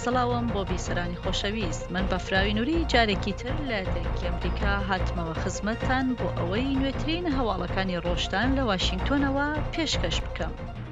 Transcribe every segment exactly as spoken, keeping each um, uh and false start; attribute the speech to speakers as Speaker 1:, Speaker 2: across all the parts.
Speaker 1: سڵاوم بۆ بیسەرانی خۆشەویست، من بەفراوی نووری جارێکی تر لە دەرکی ئەمریکا هاتمەوە خزمەتتان بۆ ئەوەی نوێترین هەواڵەکانی ڕۆژتان لە واشنگتۆنەوە پێشکەش بکەم.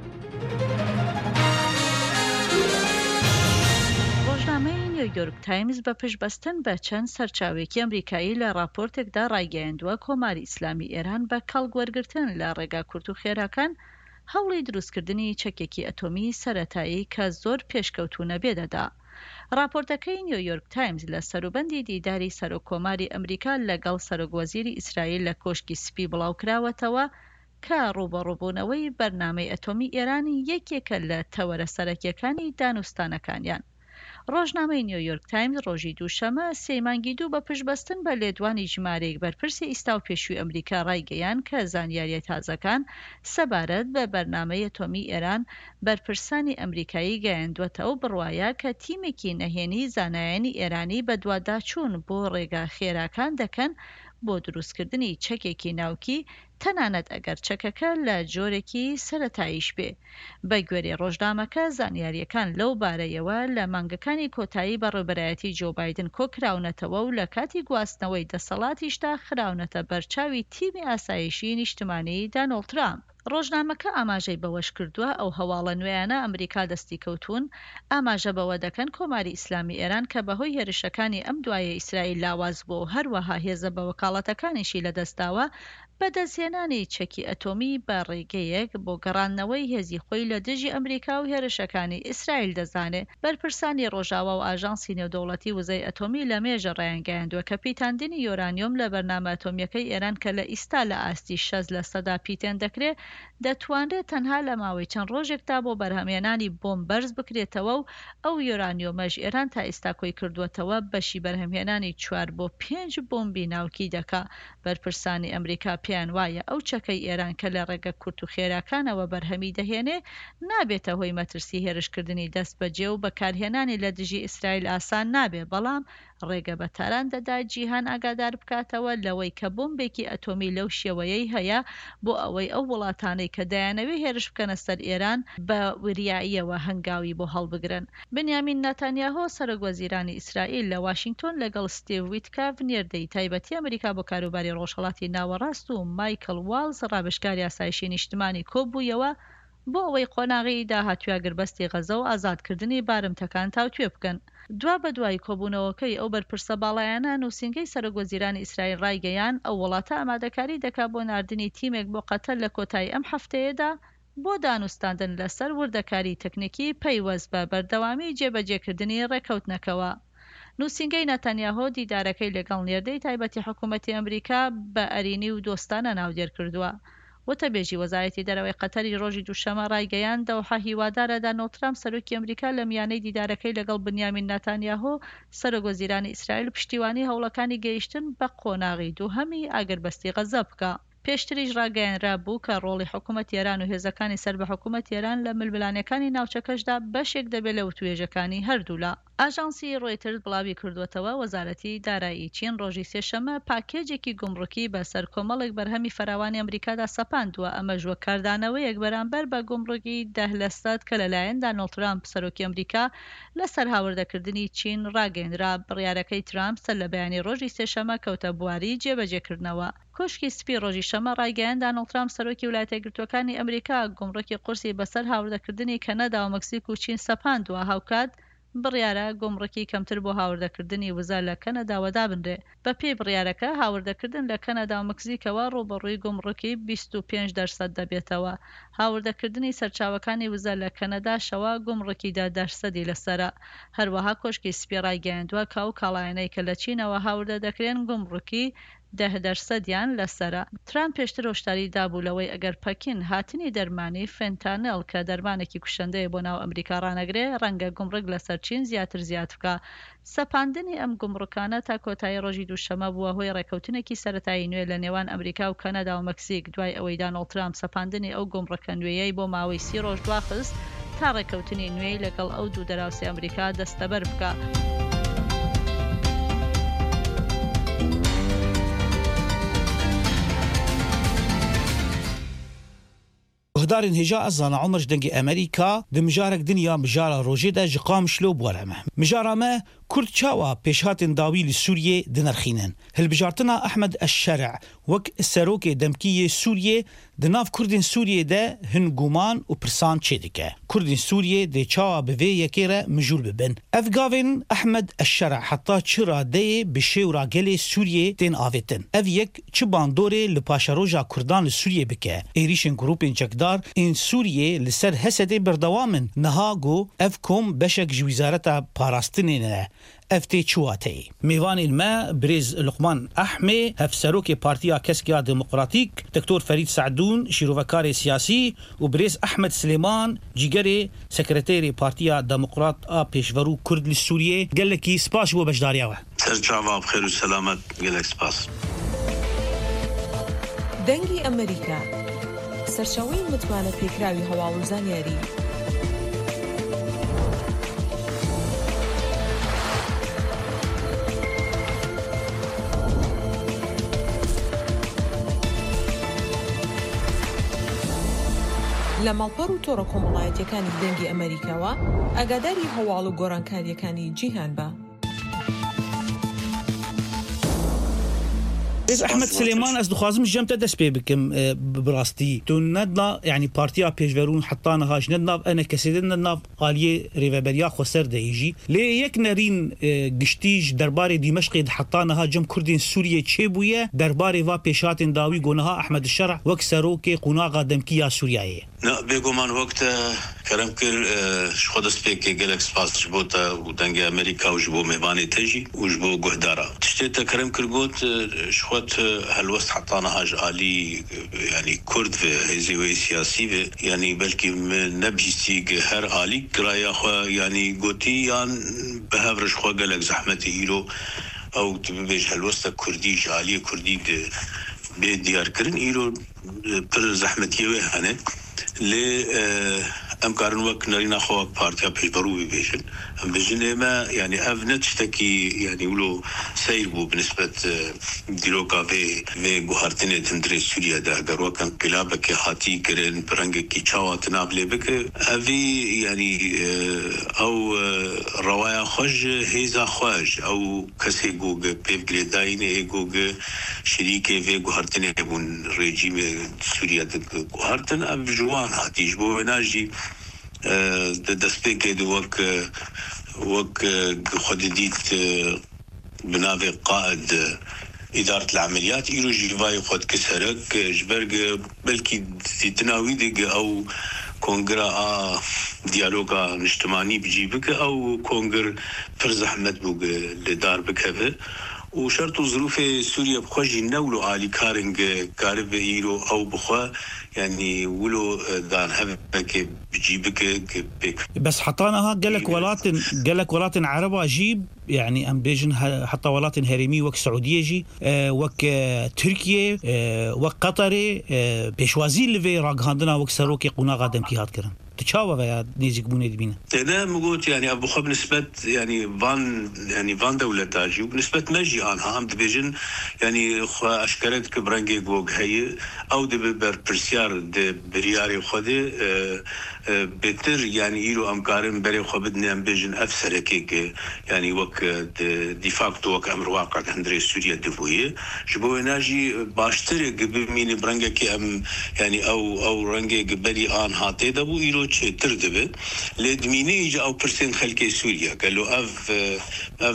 Speaker 1: ڕۆژنامەی نیویۆرک تایمز بە پشتبەستن بە چەند سەرچاوێکی ئەمریکایی لە راپۆرتێکدا ڕایگەیاندووە کۆماری ئیسلامی ئێران بە کەڵگوەرگرتن لە ڕێگا کورت و خێراکان هەوڵی دروستکردنی چەکێکی ئەتۆمی سەرەتایی کە زۆر پێشکەوتوو نەبێ دەدا. راپۆرتەکەی نیویۆرک تایمز لە سەروبەندی دیداری سەرۆکۆماری ئەمریکا لەگەڵ سەرۆکوەزیری ئیسرائیل لە کۆشکی سپی بڵاوکراوەتەوە کە ڕوبەڕووبوونەوەی بەرنامەی ئەتۆمی ئێران یەکێکە لە تەوەرە سەرەکیەکانی دانوستانەکانیان. ڕۆژنامەی نیویۆرک تایمز ڕۆژی دووشەمە سێ مانگی دوو بە پشتبەستن بە لێدوانی ژمارەیەک بەرپرسی ئیستا و پێشووی ئەمریکا ڕایگەیان کە زانیاریە تازەکان سەبارەت بە بەرنامەی ئەتۆمی ئێران بەرپرسانی ئەمریکایی گەیاندووەتەوە بڕوایە کە تیمێکی نەهێنی زانایانی ئێرانی بە دوواداچوون بۆ ڕێگا خێراکان دەکەن بۆ دروستکردنی چەکێکی ناوکی تەنانەت ئەگەر چەکەکە لە جۆرێکی سەرەتاییش بێ. بە گوێرەی ڕۆژنامەکە زانیاریەکان لەو بارەیەوە لە مانگەکانی کۆتایی بە ڕێبەرایەتی جۆ بایدن کۆکراونەتەوە و لە کاتی گواستنەوەی دەسەڵاتیشدا خراونەتە بەرچاوی تیمی ئاسایشی نیشتمانی دانۆڵد ترامپ. ڕۆژنامەکە ئاماژەی بەوەش کردووە ئەو هەواڵە نوێیانە ئەمریکا دەستی کەوتوون ئاماژە بەوە دەکەن کۆماری ئیسلامی ئێران کە بەهۆی هێرشەکانی ئەم دوایە ئیسرائیل لاواز بۆ هەروەها هێزە بە وەکاڵەتەکانیشی لەدەستاوە بەدەستهێنانی چەکی ئەتۆمی بە ڕێگەیەک بۆ گەڕاندنەوەی هێزی خۆی لە دژی ئەمریکا و هێرشەکانی ئیسرائیل دەزانێت. بەرپرسانی ڕۆژاوا و ئاژانسی نێودەوڵەتی وزەی ئەتۆمی لە مێژە ڕایانگەیاندووە کە پیتاندنی یۆرانیۆم لە بەرنامە ئەتۆمیەکەی ئێران کە لە ئیستا لە ئاستی شەز لە سەدا پیتێن دەکرێت دەتوانرێت تەنها لە ماوەی چەند ڕۆژێکدا بۆ بەرهەمهێنانی بۆمب بەرز بکرێتەوە و ئەو یۆرانیۆمەش ئێران تا ئێستا کۆی کردووەتەوە بەشی بەرهەمهێنانی چوار بۆ پێنج بۆمبی ناوکی دەکا. بەرپرسانی ئەمریکا پێیان وایە ئەو چەکەی ئێران کە لە ڕێگە کورت و خێراکانەوە بەرهەمی دەهێنێ نابێتە هۆی مەترسی هێرشکردنی دەست بەجێ و بەکارهێنانی لە دژی ئیسرائیل ئاسان نابێ، بەڵام ڕێگە بە تاران دەدا جیهان ئاگادار بکاتەوە لەوەی کە بۆمبێکی ئەتۆمی لەو شێوەیەی هەیە بۆ ئەوەی ئەو وڵاتانەی کە دەیانەوێ هێرش بکەنە سەر ئێران بە وریاییەوە هەنگاوی بۆ هەڵبگرن. بنیامین نەتانیاهۆ سەرۆکوەزیرانی ئیسرائیل لە واشنگتۆن لەگەڵ ستیڤ ویتکاف نێردەی تایبەتی ئەمریکا بۆ کاروباری ڕۆژهەڵاتی ناوەڕاست و مایکل واڵز ڕابشکاری ئاسایشی نیشتمانی کۆبوویەوە بۆ ئەوەی قۆناغی داهاتووە گربەستی غەزە و ئازادکردنی بارمتەکان تاوتوێ بکەن. دوا بە دوای کۆبوونەوەکەی ئەو بەرپرسە باڵایانە نووسینگەی سەرۆکوەزیرانی ئیسرائیل ڕایگەیان ئەو وڵاتە ئامادەکاری دەکات بۆ ناردنی تیمێک بۆ قەتەر لە کۆتایی ئەم هەفتەیەدا بۆ دانوستاندن لەسەر وردەکاری تەکنیکی پەیوەست بە بەردەوامی جێبەجێکردنی ڕێکەوتنەکەوە. نووسینگەی نەتانیاهۆ دیدارەکەی لەگەڵ نێردەی تایبەتی حکوومەتی ئەمریکا بە ئەرینی و دۆستانە ناودێر کردووە. وتەبێژی وەزارەتی دەرەوەی قەتەری ڕۆژی دووشەمە ڕایگەیان دەوحە هیوادارە دانۆڵد ترامپ سەرۆکی ئەمریکا لە میانەی دیدارەکەی لەگەڵ بنیامین نەتانیاهۆ سەرۆکوەزیرانی ئیسرائیل پشتیوانی هەوڵەکانی گەیشتن بە قۆناغی دووهەمی ئاگربەستی غەزە بکە. پێشتریش ڕاگەیاندرا بوو کە ڕۆڵی حکوومەتی ئێران و هێزەکانی سەر بە حکوومەتی ئێران لە ململانەکانی ناوچەکەشدا بەشێک دەبێت لە وتوێژەکانی هەردوولا. ئاژانسی ڕۆیترز بڵاوی کردووەتەوە وەزارەتی دارایی چین ڕۆژی سێشەمە پاکێجێکی گومڕوکی بەسەر کۆمەڵێک بەرهەمی فراوانی ئەمریکادا سەپاندووە. ئەمەش وەک کاردانەوەیەک بەرامبەر بە گومڕوکی دە لە سەد کە لەلایەن دانۆڵد ترامپ سەرۆکی ئەمریکا لەسەر هاوردەکردنی چین ڕاگەیاندرا. بڕیارەکەی ترامپ سەر لە بەیانی ڕۆژی سێشەمە کەوتە بواری جێبەجێکردنەوە. کۆشکی سپی ڕۆژی شەمە ڕایگەیاند دانۆڵد ترامپ سەرۆکی ویلایەتە یەکگرتووەکانی ئەمریکا گومڕوکی قورسی بەسەر هاوردەکردنی کەنەدا و مەکسیک و چین سەپاندووە. هاوکات بڕیارە گومڕکی کەمتر بۆ هاوردەکردنی وزە لە کەنەداوە دابنرێ. بە پێی بڕیارەکە هاوردەکردن لە کەنەدا و مەکسیکەوە ڕوبەڕووی گومڕکی بیست و پێنج دەرسەد دەبێتەوە. هاوردەکردنی سەرچاوەکانی وزە لە کەنەداشەوە گومڕکی دە دەرسەدی لەسەرە. هەروەها کۆشکی سپی ڕایگەیاندووە کە ئەو کاڵایانەی کە لە چینەوە هاوردە دەکرێن گومڕکی دە دەرسەدیان لەسرە. ترامپ پێشتر هۆشداری دابوو لەوەی ئەگەر پەکین هاتنی دەرمانی فێنتانێڵ کە دەرمانێکی کوشندەیە بۆ ناو ئەمریکا ڕانەگرێ ڕەنگە گومڕک لەسەر چین زیاتر زیات بکە. سەپاندنی ئەم گومڕکانە تا کۆتایی ڕۆژی دووشەمە بووە هۆی ڕێکەوتنێکی سەرەتایی نوێ لە نێوان ئەمریکا و کەنەدا و مەکسیک دوای ئەوەی دانۆڵد ترامپ سەپاندنی ئەو گومڕکە نوێیەی بۆ ماوەی سی ڕۆژ دواخست تا ڕێکەوتنی نوێی لەگەڵ ئەو دوو دەراوسێ ئەمریکا دەستەبەر بکە.
Speaker 2: گهدار هجا ازانا عمرش دنگی امریکا د مجارک دنیا مجارا روجه دا جقام شلو بولمه مجارا ما كرد شاوا بيشهات داوي لسوريا دنرخينن هل بجارتنا أحمد الشرع وك السروك دمكية سوريا دناف كردين سوريا ده هن قومان وبرسان تشيدكه كردين سوريا ده شاوا بفي يكيرا مجول ببن أفقافن أحمد الشرع حتى تشرا ده بشيورا جلي سوريا تين آفتن أف يك تشبان دوري لباشاروجا كردان لسوريا بكه إيريشن جروبين جكدار إن سوريا لسر هسده بردوامن نهاغو أفكم بشك جوزارتا باراستنينه افتي چواتي ميوان الماء بريز لقمان احمي هفسروكي بارتيا كسكيا ديمقراطيك دكتور فريد سعدون شيروفكاري سياسي وبريز احمد سليمان جيجري سكرتيري بارتيا ديمقراط ا بيشورو كرد للسوريه قال لك سباش و بجدارياوه
Speaker 3: سرچاوا بخير وسلامت قال لك سباس
Speaker 4: دنگي امريكا سرچاوي متوانه فكراوي هواوزان ياري لە ماڵپەڕ و تۆڕە کۆمەڵایەتیەکانی دەنگی ئەمریکاوە ئاگاداری هەواڵ و گۆڕانکاریەکانی جیهان بە.
Speaker 2: بريز احمد سليمان از دخوازم جمت دس بي بكم براستي تو ندنا يعني بارتيا بيجورون حطانا هاش ندنا انا كسيدنا ندنا قاليه ريفابريا خسر ديجي لي يك نارين قشتيج درباري دمشق حطانا ها جم كردين سوريا تشيبويه درباري وا بيشات داوي قونها احمد الشرع وكسروكي قناغا دمكيا سوريايه
Speaker 3: نا بيقومان وقت كرم كر شخود سبيكي جالكس باس جبوتا ودنجي امريكا وجبو ميباني تجي وجبو قهدارا تشتيتا كرم كر قوت شخود هالوست حطانا هاج آلي يعني كرد في هزيوي سياسي يعني بلكي نبجيستي هر آلي قرايا خوا يعني قوتي يعني بهافرش خوا جالك زحمتي إيلو او تبيج هالوست كردي جالي كردي بديار كرن إيلو بر زحمتي وهانه ل امكارن وقت نرينا خو بارتيا بيجبروا بيجن ام بيجن ما يعني افنت تشتكي يعني ولو سيربو بالنسبه ديروكا في في غوهرتنه تندري سوريا دا غرو كان كلابك هاتي كرن برنجكي تشاوات نابلي بك افي يعني او روايا خج هيزا خج او كسي جوج بيفغلي داينه جوج شريكه في غوهرتنه بون ريجيم سوريا دا غوهرتن اب جوان هاتي جبو ناجي د دسپیکې د وک وک خدیدت بناوي قائد إدارة العمليات إيرو جيفاي خد كسرك جبرج بلكي تناوي دق أو كونغرا ديالوغا اجتماعي بجيبك أو كونغر فرز أحمد بوق لدار بكفه وشرط ظروف سوريا بخوجي نولو عالي كارنج كارب إيرو أو بخوا يعني ولو دان هبك بجيبك
Speaker 2: بس حطاناها قالك ولاتن قالك ولاتن عربة جيب يعني ام بيجن حتى ولاتن هرمي وك سعوديه جي أه وك أه تركيا أه وك قطر أه بيشوازي لفي راغاندنا وك سروكي قنا غادم كي هات كرن تشاوا ويا نيزك بوني دبينا
Speaker 3: انا مقولت يعني ابو خب نسبه يعني فان يعني فان دوله تاجي وبنسبه مجي انها ام بيجن يعني اشكرت كبرنجي جوج هي او دبر برسيار د برياري خدي أه أه بتر يعني يلو امكارن بري خبدني ام بيجن افسر كيك يعني وك دي فاكتو وك امر واقع عند سوريا دبويه جبو ناجي باشتري بمين برنجي ام يعني او او رنجي قبلي ان هاتي دبو يلو تشتر دبه لدميني يجي او برسنت خلكي سوريا قالوا اف اف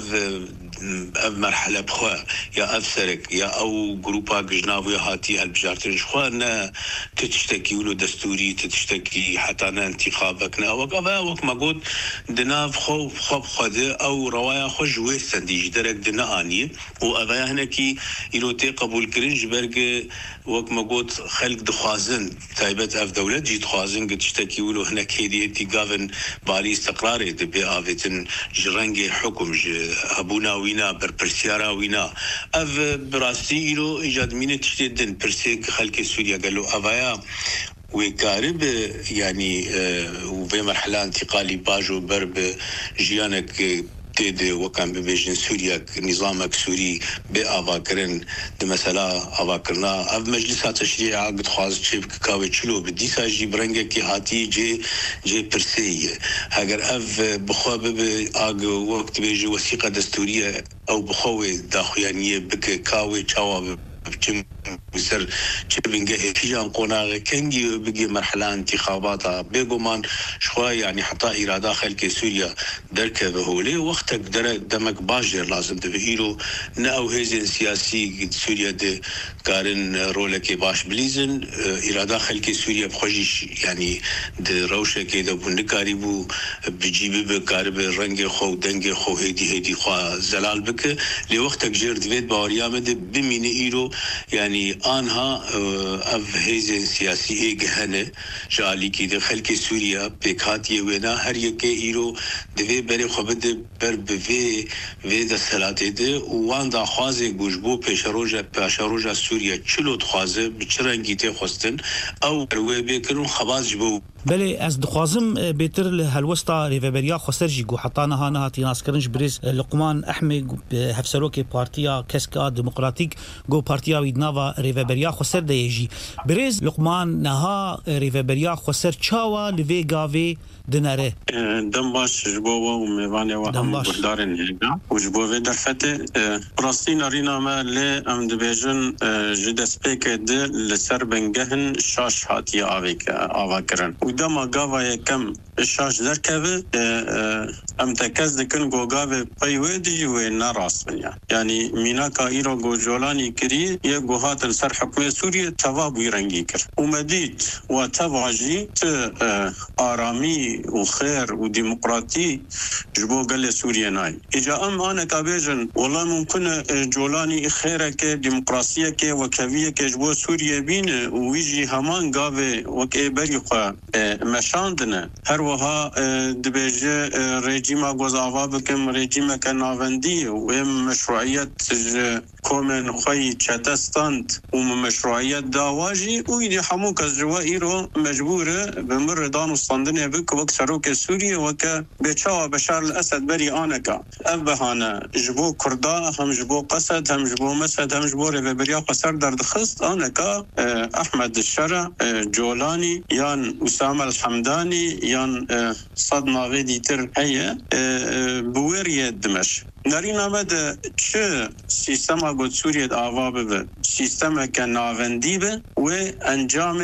Speaker 3: اف مرحله بخوا يا افسرك يا او جروبا جناوي هاتي البجارتين شخوانا تتشتكي ولو دستوري تتشتكي حتى انا انتخابك وقفا وك ما قلت دنا خوف خوف خده او روايا خوش ويستن دي درك دنا اني وابا هناكي يلوتي قبول كرنج برق وك ما قلت خلق دخوازن تايبت اف دولة جيت خوازن قد تشتكي ولو هناك هيدي انتي قافن بالي استقراري دبي آفتن جرنجي حكم هبونا وينا بربرسيارا وينا اف براستي يلو ايجاد مين تشتدن برسيك خلق سوريا قالوا افايا ويقارب يعني آه وفي مرحلة انتقالي باجو برب جيانك تيد وكان ببيجن سوريا نظامك سوري بأفاكرن مثلا أفاكرنا أف مجلس تشريع قد خواز شيب كاوي تشلو بدي ساجي برنجة كي هاتي جي جي برسي هاجر أف بخواب بأج وقت بيجي وثيقة دستورية أو بخوي داخلية بك كاوي تشاوب بجم مصر تشبينجه هيجان قناغ كنجي بقي مرحلة انتخاباتها بيقومان شوي يعني حتى إرادة خلق سوريا دركه بهولي وقتك در دمك باجر لازم تبهيرو ناو هزين سياسي سوريا دي كارن رولك باش بليزن إرادة خلق سوريا بخوجيش يعني دي روشة كده بنكاري بو بجيبي بكارب رنگ خو دنگ خو هيدي هيدي خوا زلال بك لوقتك جرد فيت باوريا مد بميني إيرو يعني آنها أف هزين سياسي إجهنة جالي كده خلق سوريا بكاتيه ونا هر يكي إيرو دوی بری خوبد بر بوی وی د سلاطه ده وان دا خوازه گوشبو پیشروجا پیشروجا سوریا چلو خوازه بچرنگی ته خوستن او روی بکرون خواز جو
Speaker 2: بله از دخوازم بيتر لهالوسطى ريفابريا خسرجي جو حطانا هانا تيناس كرنج بريز لقمان احمد هفسروكي بارتيا كسكا ديمقراطيك جو بارتيا ويدنافا ريفابريا خسر ديجي بريز لقمان نها ريفابريا خسر تشاوا لفيغافي دناره
Speaker 5: دم باش جبوا وميفاني وهم بردارن هيجا وجبوا درفته راستين ارينا ما ل ام دبيجن جدسبيك د لسربنجهن شاش هاتي اويك اواكرن ودما غاوا كم الشاش دركبه ام تكز دكن غوغاوي بايودي ونراس يعني ميناكا ايرو غوجولاني كري يه غوهات السر حكومه سوريا تواب يرنجي كر ومديد وتبعجي ارامي وخير وديمقراطي جبو قال سوريا ناي اجا ام انا كابيجن والله ممكن جولاني خيرك ديمقراطيه كي وكويه كي جبو سوريا بين ويجي همان غاوي وكي بريقه مشاندنا هر وها دبيجه ريجيما غوزاوا بكم ريجيما كنافندي وهم مشروعيات كومن خوي تشاتستاند ومشروعيات داواجي ويدي حموك الجوائر مجبوره بمر دانو صندنه بك وك سروك سوريا وك بيتشاوا بشار الاسد بري انكا ابهانا جبو كردا هم جبو قسد هم جبو مسد هم جبو ريفابريا قصر درد خست انكا احمد الشرع جولاني يان اسامه الحمداني يان صدنا غيدي تر هي بويريا دمشق نارينا مدى چه سيستما قد سوريا آوابه به سيستما كناغندي به و انجام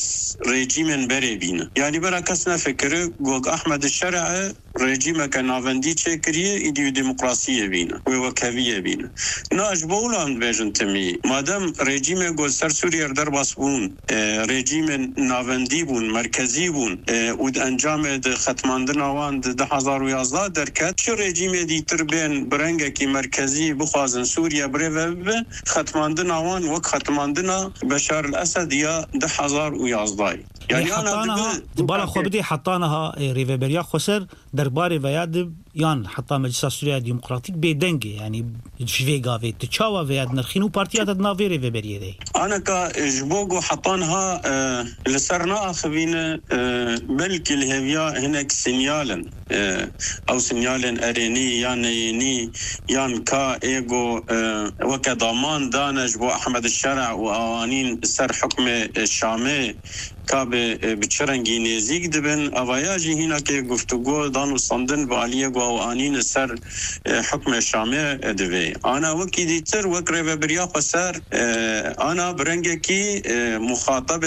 Speaker 5: ريجيمن بري بينا يعني برا كسنا فكره قوق احمد الشرع ريجيما كناغندي چه كريه ايديو ديمقراسية بينا و وكوية بينا ناج بولان بيجن تمي مادام ريجيما قد سر سوريا در باسبون ريجيمن ناغندي بون مركزي بون ود انجام ده ختماندن آوان ده هزار و یازده درکت چه ريجيما دي تربين برنگکی مرکزی بخوازن سوریا بره ختماندن آوان وک ختماندن بشار الاسد یا ده هزار و یازده
Speaker 2: يعني حطانها بالا خو بدي حطانها ريفابريا خسر درباري وياد يان حطا مجلس سوريا ديمقراطيك بيدنجي يعني شفيغافي تشاوا وياد نرخينو بارتيات نافي ريفابريا دي
Speaker 5: انا كا جبوغو حطانها أه لسرنا اخوين أه بلكي الهيفيا هناك سينيالا أه او سينيالا اريني يعني ني يان كا ايغو أه وكضمان دانا جبو احمد الشرع واوانين سر حكم الشامي كاب بچرنگی نزدیک دبن اوایاجی هینا که گفتگو دانو صندن با علیه گوانین سر حکم شامه دوی انا وکی دیتر وک ريفابريا خسر انا برنگه کی مخاطب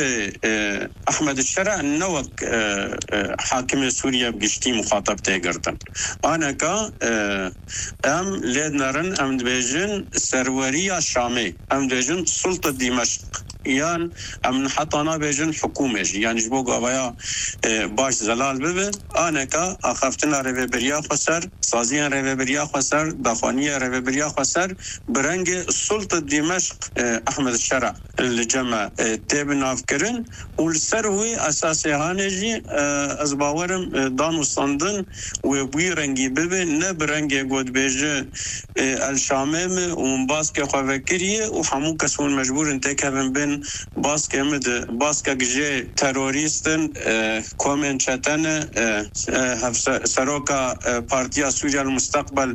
Speaker 5: احمد الشرع نوک حاکم سوریا بگشتی مخاطب تگردن انا کا ام لدنرن ام دبیجن سروریا شامه ام دبیجن سلطه دمشق یان ام حطانا بيجن حكومه يعني جبو قوايا باش زلال ببن انا كا اخفتنا ريفابريا خسر سازيان ريفابريا خسر دخانيه ريفابريا خسر برنج السلطه دمشق احمد الشرع اللي جمع تبن افكرن والسروي اساسي هانجي ازباورم دانو صندن وبوي رنگي ببن نه برنگ قد بيجه الشامم ومباسك خوفكريه وحمو كسون مجبور انت كفن بين دن باسك امد باسك جي تروریستن کومن چتن سروکا پارتیا سوریا المستقبل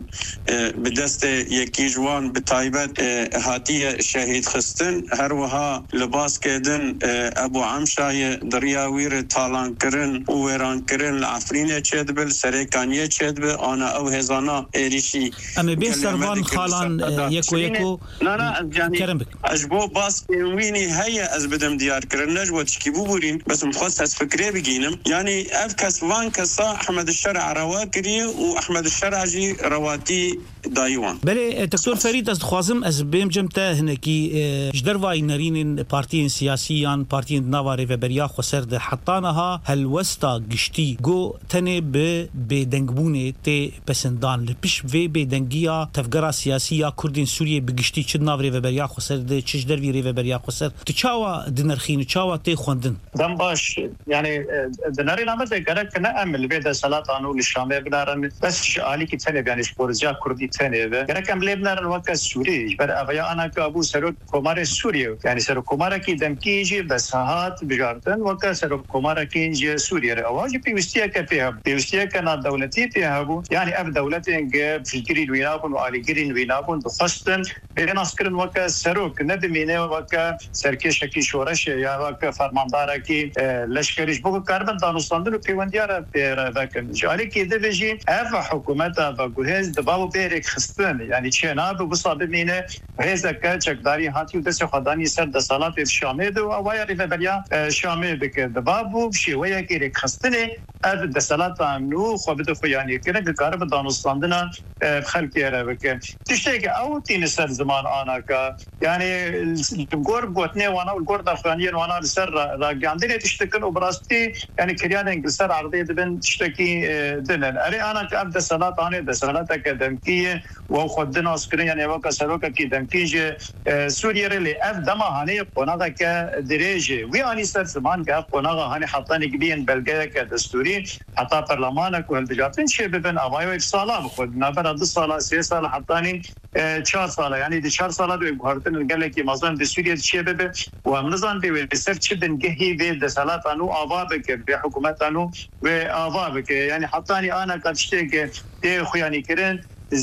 Speaker 5: بدست یکی جوان بتایبت هاتی شهید خستن هر وها لباس کدن ابو عمشای دریاویر تالان کرن و ویران کرن لعفرین چدبل سرکانیه چدبل آنا او هزانا ایریشی
Speaker 2: اما بین سروان خالان یکو یکو
Speaker 5: نه نه يعني اجبو باس ويني هيا از بدم ديار كرن نجوى تشكيبو بورين بس مخصص از فكري بجينم يعني اف كسوان كسا احمد الشرع رواكري واحمد الشرع جي رواتي دايوان
Speaker 2: بله دكتور فريد از خوازم از بهم جمتا هنكي جدرواي نرين بارتيين سياسيان بارتيين نواري وبريا خسرد حطانها هالوستا گشتي جو تنه ب بدنگبونه تي بسندان لبش في بدنگيا تفقرا سياسية كردين سوريا بگشتي چد ناوري وبريا خسرد چش دروي ري وبريا خسر تشاوا دنرخين تشاوا تي خوندن
Speaker 6: دم باش يعني دناري نامت گرك نعمل بيد سلاطانو للشامي بنارن بس علي كي تنه يعني شبورزيا كردي تنه گرك ام لبنان وقت سوري بر ابيا انا كابو سرو كومار سوريا يعني سرو كومار كي دمكيجي بس هات بجارتن وقت سرو كومار كي سوريا اواجي بيوستيا كفيها بيوستيا كان دولتي فيها يعني اب دولتين فكري وينابون وعلي جرين وينابون بخصتن بين عسكرن وقت سروك ندمينه وقت سرکش کی شورش یا وقت فرماندار کی لشکریش بو کاربن دانستاندن پیوندیار پر وکن جاری کی دوجی اف حکومت و گهز دباو بیرک خستن یعنی چنا بو صابینه هزا کچکداری هاتی دس خدانی سر د صلات شامه دو اوای ریفبریا شامه بک دبابو شويه کی خستنه اف د صلات نو خو بده خو یعنی کنه کاربن دانستاندن خلق یاره بک تشتاق او تین سر زمان انا کا يعني الجور بوتني وانا الجور دافغانيين وانا السر راجعندني تشتكل وبراستي يعني كريان انجلسر عرضيه بن تشتكي دنن اري انا كابدا صلاه انا ده صلاه اكاديميه وخدنا عسكريا يعني وقت سروكا كي دمكيج سوريا اللي اف دما هاني قناغا كدريجي وي اني سر زمان كاب قناغا هاني حطاني كبين بلغا كدستوري حتى برلمانك والبجاتين شبابن اوايو صلاه خدنا برد الصلاه سياسه حطاني چهار ساله يعني دي چهار ساله دو بهارتن قال لك مثلا دي سوريا شباب ومنظم بي سيرش دنجهي في دسالات انو ابابك بحكومات انو وابابك يعني حطاني انا قد اشتكي دي خوياني كرن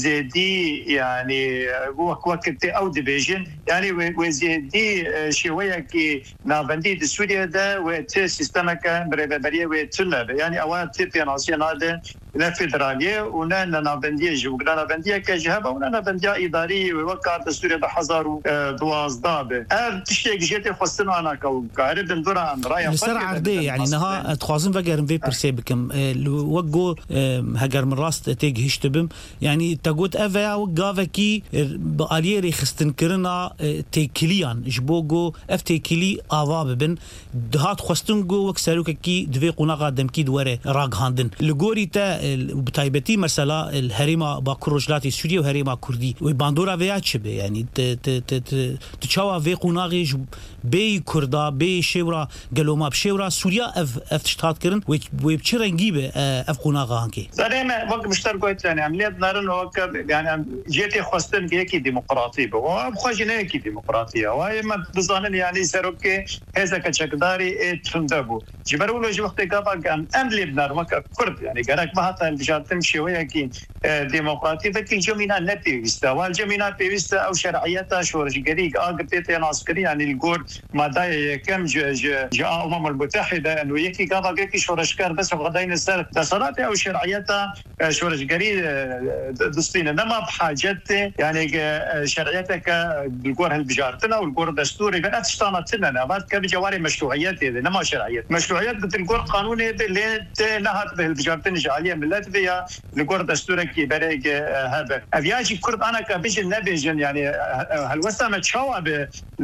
Speaker 6: زيدي يعني وقت او ديفيجن يعني وزيدي شويه كي نابندي دي سوريا ده وت سيستمك بريبريه وتلب يعني اوقات تي ناسيونال لا فيدراليه ونا نابنديه جوغنا نابنديه كجهه ونا نابنديه اداري وقت سوريا بحزار دوازداب اب تشتي جيتي خصنا انا كارب دندرا رايا
Speaker 2: السر عرضي يعني نها تخازن فجر في برسيبكم وقو هجر من راس تيج هشتبم يعني تقول أفا وقافكي بقاليري خستنكرنا تيكليان جبوغو اف تيكلي آواب بن دهات خستنغو وكساروكي دوي قناغا دمكي دواري راق هاندن لغوري تا بتايبتي مرسلا الهريمة باكر رجلاتي سوريا وهريمة كردي ويباندورا فيات شبه يعني تشاوا في قناغي بي كردا بي شورا قالوما بشورا سوريا اف اف تشتات كرن ويبشرنجيبه اف قناغا هانكي
Speaker 6: زريمه وقت مشتركوت يعني عمليات نارن يعني جيتي خواستن كي ديمقراطيه وابخاج نيكي ديمقراطيه وهي ما بزانن يعني سروكي هذا كشكداري تندبو جبروا له وقت قبل كان املي بنار مكا كرد يعني قالك ما حتى البشار تمشي ويا كي ديمقراطيه ذكي جمينا نبي استوال جمينا بيست او شرعيتها شورش قريق اقبتي عسكري يعني الجور ماده كم جاء الامم المتحده انه يكي قبل كي شورش كار بس غداين السر تصرات او شرعيتها شورش قريق دستين انما بحاجات يعني شرعيتك بالقور هالبجارتنا والقور دستوري بنات شطانتنا بعد كبجواري مشروعيات هذه انما شرعيات مشروعيات بالقور قانوني اللي نهت بالبجارتنا جعليه ملات فيها القور دستوري كي بريق هذا افياجي كرد انا كبيج النبيجن يعني هالوسامه تشاوب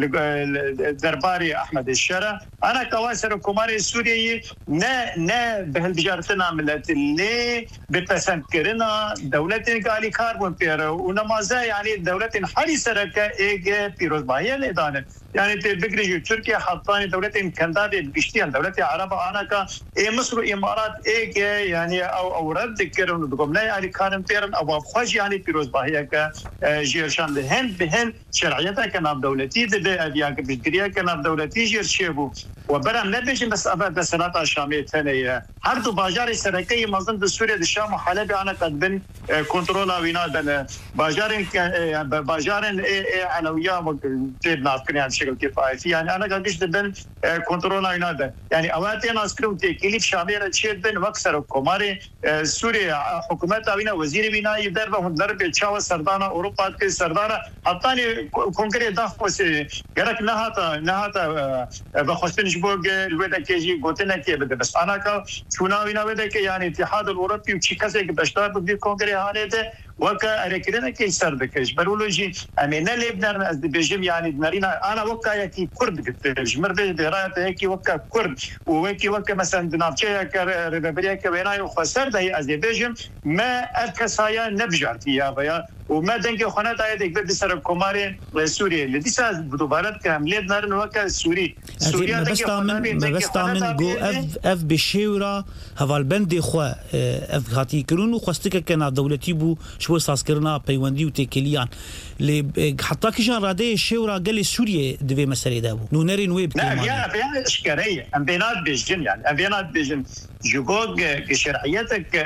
Speaker 6: درباري احمد الشرع انا كواسر كوماري سوري نا نا بهالبجارتنا ملات اللي بتسنكرنا دولتين قالي كاربون بيرو ونمازا يعني دولتين حالي سركه ايج بيروز باهي الادانه يعني بقري تركيا حطاني دولة كنداد بيشتيان دولة عرب أنا كا إيه مصر وإمارات إيه يعني أو أو رد كرون بقوم لا يعني كانوا بيرن أو أخوج يعني بيروز باهية كا جيرشان بهن بهن شرعيتها كناب دولتي ده أبيان كبيريا كناب دولتي جير شيبو وبرام نبيجن بس أبد بسنة الشامية ثانية هردو باجار سركي مزن دستوري الشام وحلبي أنا قد بن كنترولا وينا بن باجارين باجارين على وياه تبنا فكري عن شكل كفاية يعني أنا قديش بن كنترولا وينا بن يعني أوقات أنا أذكر تكليف شامية تشير بن وكسر كماري سوريا حكومة وينا وزير وينا يدرب هندرب الشاو سردانا أوروبا كي سردانا حتى كونكريت دافوس غيرك نهاتا نهاتا بخصوص بوج الودا كيجي قلتنا كي بده بس أنا كا شونا وينا ودا كي يعني الاتحاد الأوروبي وشيكاسي بشتار بدي كونغري هانيته وكا أريكلنا كي سر بكش برولوجي أمينا لبنان از بيجم يعني دمرينا أنا وكا يكي كرد قلت مرد دراية هيكي وكا كرد وهيكي وكا مثلا دنابشة كا ربابريا كبيناي وخسر ده از بيجم ما أركسايا نبجر فيها بيا وما دنك خنات عيدك بسر كمارين سوريا اللي دي ساز بدوبارات كاملة نارن وكا سوري
Speaker 2: سوريا بس تامن بس تامن جو اف اف بشيورا هذا البند خو اف هاتي كرون وخستك كان دولتي بو شو اساس كرنا بيوندي وتكليان اللي حتى كيجان رادي الشيورا قال سوريا دبي مسألة دابو نو نري نويب
Speaker 6: كمان لا بيان اشكاليه ام بينات بيجن يعني ام بينات بيجن جوجوج شرعيتك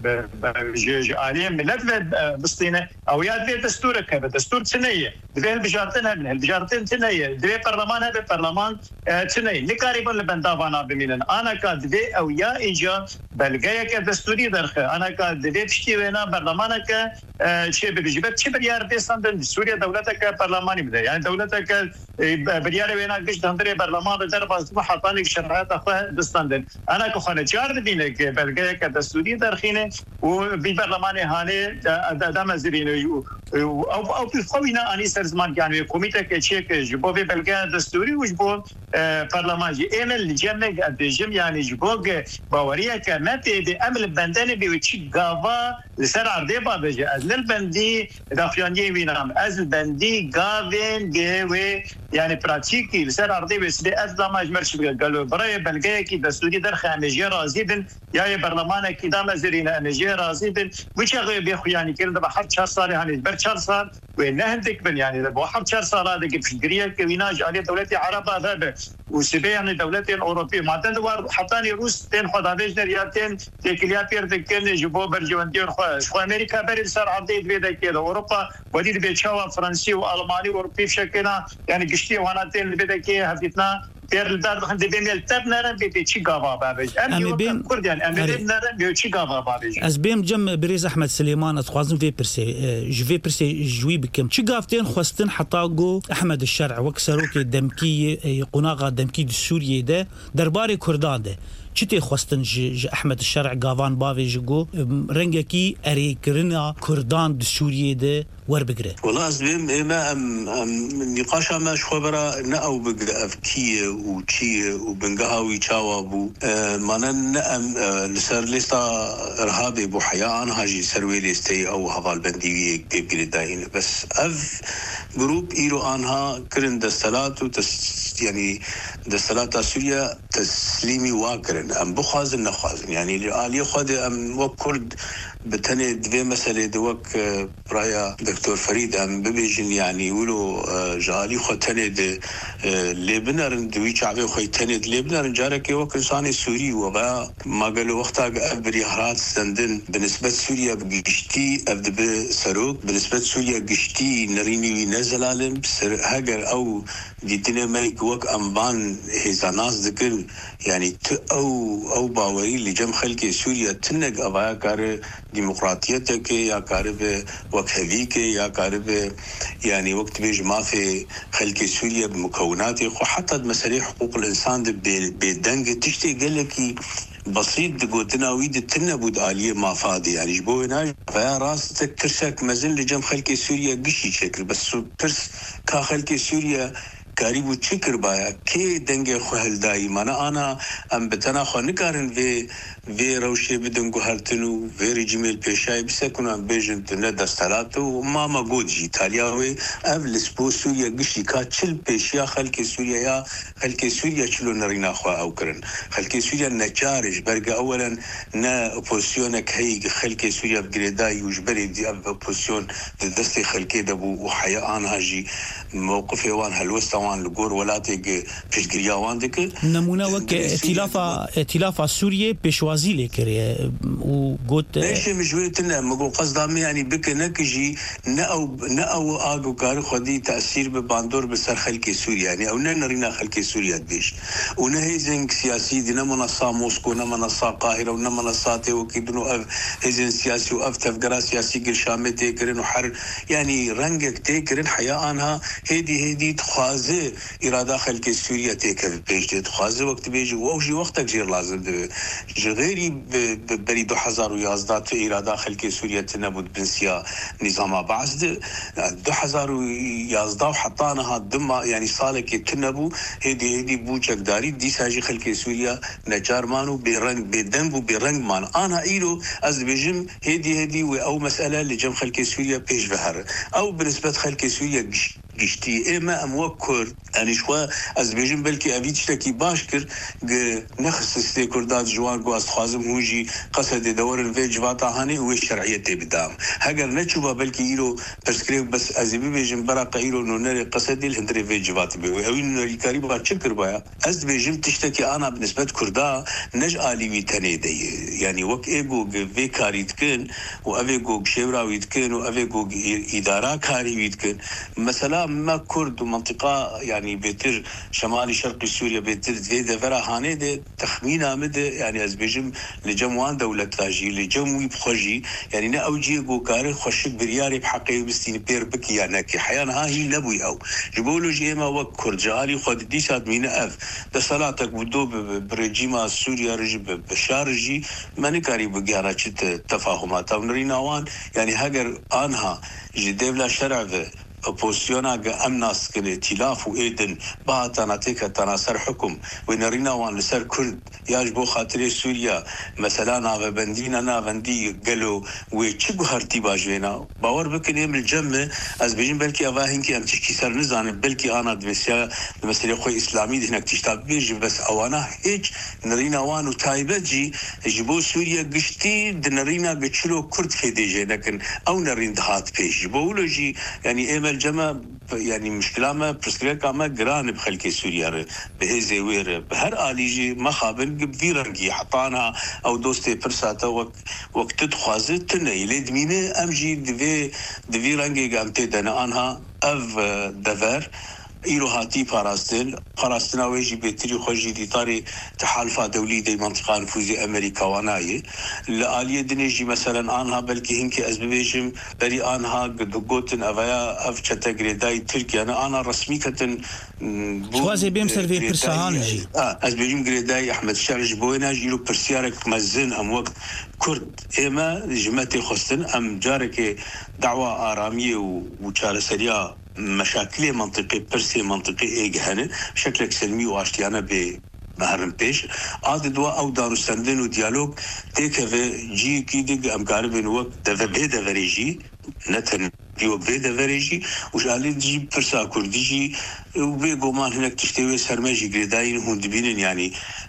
Speaker 6: عاليه ملت بسطينه او يا دي دستورك هذا دستور سنيه دبي البجارتين من البجارتين سنيه دبي برلمان هذا برلمان سنيه نقاربا لبندافانا بمينن انا كدبي او يا ايجا بلغايك دستوري درخ انا كدبي بشتي وينا برلمانك شيء بيجيبت شي بريار ديستان سوريا دولتك برلماني بده يعني دولتك بريار وينا قش دندري برلمان درب اصبح طاني شرعيات اخوها دستان انا كخونه جار دينك بلغايك دستوري درخينه وببرلمان هاني دام زرين او او بخوينا اني سرزمان يعني كوميته كشيك جبو بلغا دستوري وجبو برلمان ايمل جمك ادجم يعني جبو باوريا كانت بامل بندن بيوتشي غافا لسر عرضي بابجي ازل بندي دافياني وينام ازل بندي غافين جوي يعني براتيكي لسر عرضي بس ازلما اجمرش قالوا براي بلغا كي دستوري درخ امجي رازيدن يا برلمان كي دام زرين امجي رازيدن وش بيخو يعني كده بحط شهر صار يعني بر شهر صار وينهندك بن يعني بحط شهر صار هذا في الجريه كويناج على دولتي عرب هذا وسبي يعني دولتين اوروبيه ما تندور حطاني روس تين خد رياتين تكليات يردكن جبو برجوندير خو امريكا بر صار عديد بيد كده اوروبا ودي بيتشاوا فرنسي والماني اوروبي شكلنا يعني قشتي وانا تين بيد كده هفتنا تير الدار خندي بين التبنا بيتشي غابا بابج امي بين كرديان امي بين بيتشي غابا بابج
Speaker 2: از بيم جم بريز احمد سليمان اتخوازن في برسي جو في برسي جوي بكم تشي غافتين خوستن حطاغو احمد الشرع وكسروكي دمكي قناغه دمكي السوريه ده درباري كردان ده چتی خواستن ج احمد الشرع گاوان باوی جگو رنگکی اریکرنا کردان د سوریه ده ور بگره
Speaker 3: والله ازبیم ما ام نقاش ما خبره ناو بق افكيه وشي وبنقهوي تشاوابو مانن ام لسر لستا ارهابي بو حياه انا هاجي سروي ليستي او هذا البنديه بيبقى داين بس اف جروب ايرو انها كرن دستلات وتس يعني دستلات سوريا تسليمي واكرن ام بخازن نخازن يعني علي خد ام وكرد بتني دبي مسألة دوك برايا دكتور فريد ام ببيجن يعني يقولوا جالي خد تني د لبنان دوي شعبي خد تني د لبنان جارك وك انساني سوري وبا ما قالوا وقتها ابري هرات سندن بالنسبة سوريا بقشتي ابد سروك بالنسبة سوريا قشتي نريني نزل علم هاجر او ديتنا ملك وك امبان هذا ناس ذكر يعني او او باوري اللي جم خلق سوريا تنق ابا كار ديمقراطيتك يا كارب وكهذيك يا كارب يعني وقت بيج ما في خلق سوريا بمكوناته وحتى مسألة حقوق الإنسان بدنج تشتي قال لك بسيط قلتنا ويد التنبود آلية ما فاضي يعني جبونا فيا راس تكرسك مازال لجم خلق سوريا قشي شكل بس كرس كخلق سوريا قريب تشكر بايا كي دنگه خو هل داي مانا انا ام بتنا خو نکارن في في روشي بدن قهرتنو في رجيم البيشاي بسكنا بيجن تندى ستالاتو ما ما قودجي تالياوي قبل سبو سوريا قشي كاتشل بيشيا خلق سوريا يا خلق سوريا شلو نرينا أخوة أو كرن خلق سوريا نجارج برقى أولا نا أوبوسيونك هي خلق سوريا بقريداي وجبري دي أوبوسيون دستي خلقي دبو وحياة أنا هجي موقف يوان هالوستا وان لقور ولاتي فيش قريا وان دك
Speaker 2: نمونا وك ائتلافا ائتلافا سوريا بشوازي لكري وقلت
Speaker 3: ليش مجويتنا مقول قصدامي يعني بك نكجي نأو نأو آجو كار خدي تأثير بباندور بسر خلق سوريا يعني أو نرينا خلق سوريا بيش ونهيزن سياسي دي نمنصا موسكو نمنصا قاهرة ونمنصاتي وكيدنو أف هيزن سياسي وأف تفقرا سياسي قرشامي تيكرن وحر يعني رنجك تيكرن حياة أنها هيدي هيدي تخازي إرادة خلق سوريا تيكر بيش دي تخازي وقت بيجي ووجي وقتك جير لازم دي غيري بري دو حزار ويازدات إرادة خلق سوريا تنبود بنسيا نظام بعث دو حزار ويازدا وحطانها دم يعني صالك تنبو هيدي هيدي بوجك داري دي ساجي خلق سوريا نجار مانو برنج بدنبو برنج مان أنا إيرو أز بيجم هيدي هيدي أو مسألة لجم خلق سوريا بيش بهر أو بالنسبة خلق سوريا گشتی اما اموکر یعنی شو از بیجم بلکی اویت شتکی باش کر نخست استی کردات جوان گو از خوازم هوجی قصد دور الوی جواتا هانی و شرعیت بدام هگر نچوبا بلکی ایرو پرسکریب بس از بیجم براق ایرو نونر قصد الهندری وی جوات بی و اوین نری کاریبا چکر بایا از بیجم تشتکی آنا بنسبت کردا نج آلیوی تنی دی یعنی وک ایگو وی کاریت کن و اویگو شوراویت کن و اویگو اداره کاریویت کن مثلا ما كرد ومنطقة يعني بيتر شمالي شرقي سوريا بيتر فيدا فرا هاني دي تخمينها مد يعني أزبيجم لجموان دولة تاجي لجموي بخوجي يعني نا أوجي قوكاري خوشك برياري بحقي بستين بير بكي يعني كي حيانها هي نبوي أو جبولو جيما وكرد جالي خود دي ساد مين أف ده صلاتك بدو برجيما سوريا رجب بشارجي ما نكاري بقيانا چت تفاهمات أو نرينا وان يعني هاگر آنها جديولا شرع oppositiona ga amnas kene tilaf و ايدن بعتنا تيك تناصر حكم ونرينا وان لسر كرد ياجبو خاطر سوريا مثلا نا بندينا نا بندي قالوا وچغو هرتي باجينا باور بكن من الجمع از بيجن بلكي اواهن كي ام تشكي سر نزان بلكي انا دمسيا مثلا خو اسلامي دي هناك تشتاب بيج بس اوانا هيج نرينا وان وتايبجي جبو سوريا قشتي دنرينا بتشلو كرد كيديجي لكن او نرين دهات بيج بولوجي يعني ايمل جمع يعني مشكلة ما برسكريكا ما جران بخلك سوريا بهذا وير بهر آليجي ما خابن بفيرنجي حطانا أو دوستي برساتا وق وقت تخازت تني لدمينة أمجي دفي دفيرنجي قامتي دنا أنها أف دفر إيرو هاتي باراستن باراستنا ويجي بيتري خوجي دي طاري تحالفات دولية دي منطقة نفوذي أمريكا وناي لآلية دنيجي مثلا آنها بلكي هنكي أزبيجم بري آنها قد قوتن أفايا أف شتاقري داي تركيا أنا أنا رسمي كتن
Speaker 2: شوازي بيم سلفي برساهان جي
Speaker 3: آه أزبيجم قريداي أحمد الشارج بوينا جيلو برسيارك مزن أم وقت كرد إما جماعتي خستن أم جارك دعوة آرامية وشارسريا مشاكل منطقي برسي منطقي إيجهانة بشكل سلمي واشتيانا ب مهرم بيش عاد دوا أو دارو سندن وديالوج تيك في جي كيدج أم قاربين وقت دفع بيدا فريجي نتن ديو بيدا فريجي وش عليه جي برسا كرديجي وبيجو مان هناك تشتوي سرماجي قريداين هون دبينن يعني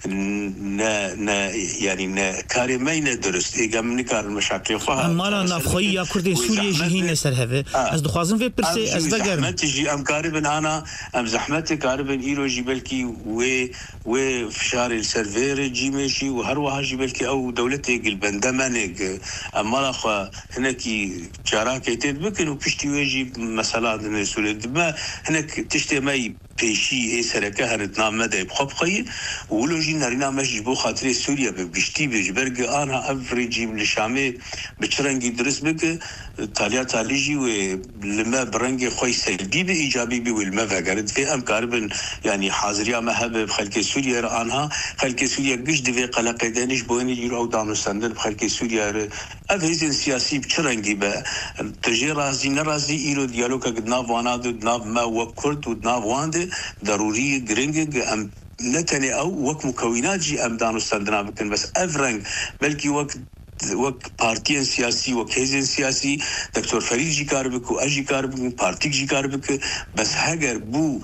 Speaker 3: نا نا يعني نا كاري ما يندرس إيجا من كار المشاكل خواها
Speaker 2: مالا نافخوية كردي سوريا جهين سر هذا أز دخوازن في برسي أز دقر
Speaker 3: زحمت جي أم قاربن أنا أم زحمت قاربن إيرو جبلكي و و فشار السيرفر جي ماشي وهروها جبلكي أو دولتي البندمانك أما لا خوا هناك جاراك يتدبكن وبشتي ويجي مسألة السورية ما هناك تشتي ماي پیشی ای سرکه هرت نام مده بخبخی ولوجی نرینا مش بو خاطر سوریا به گشتی به برگ آنها افریجی لشامه بچرنگی درس بک تالیا تالیجی و لما برنگ خوی سلبی به ایجابی به ولما فقرت في ام قاربن يعني حاضريا مهب خلق سوريا آنها خلق سوريا گش دوی قلق دانش بوینی یرو دانستندن خلق سوريا افریزن سیاسی بچرنگی به تجی رازی نرازی ایرو دیالوگ گدنا وانا دو دنا ما و کرد و دنا واند ضروري جرينج ام نتني او وك مكونات جي امدان وستندنا بكن بس افرنج بلكي وقت وك بارتيان سياسي وكيزن سياسي دكتور فريد جي كاربك واجي كاربك بارتيك جي كاربك بس هاجر بو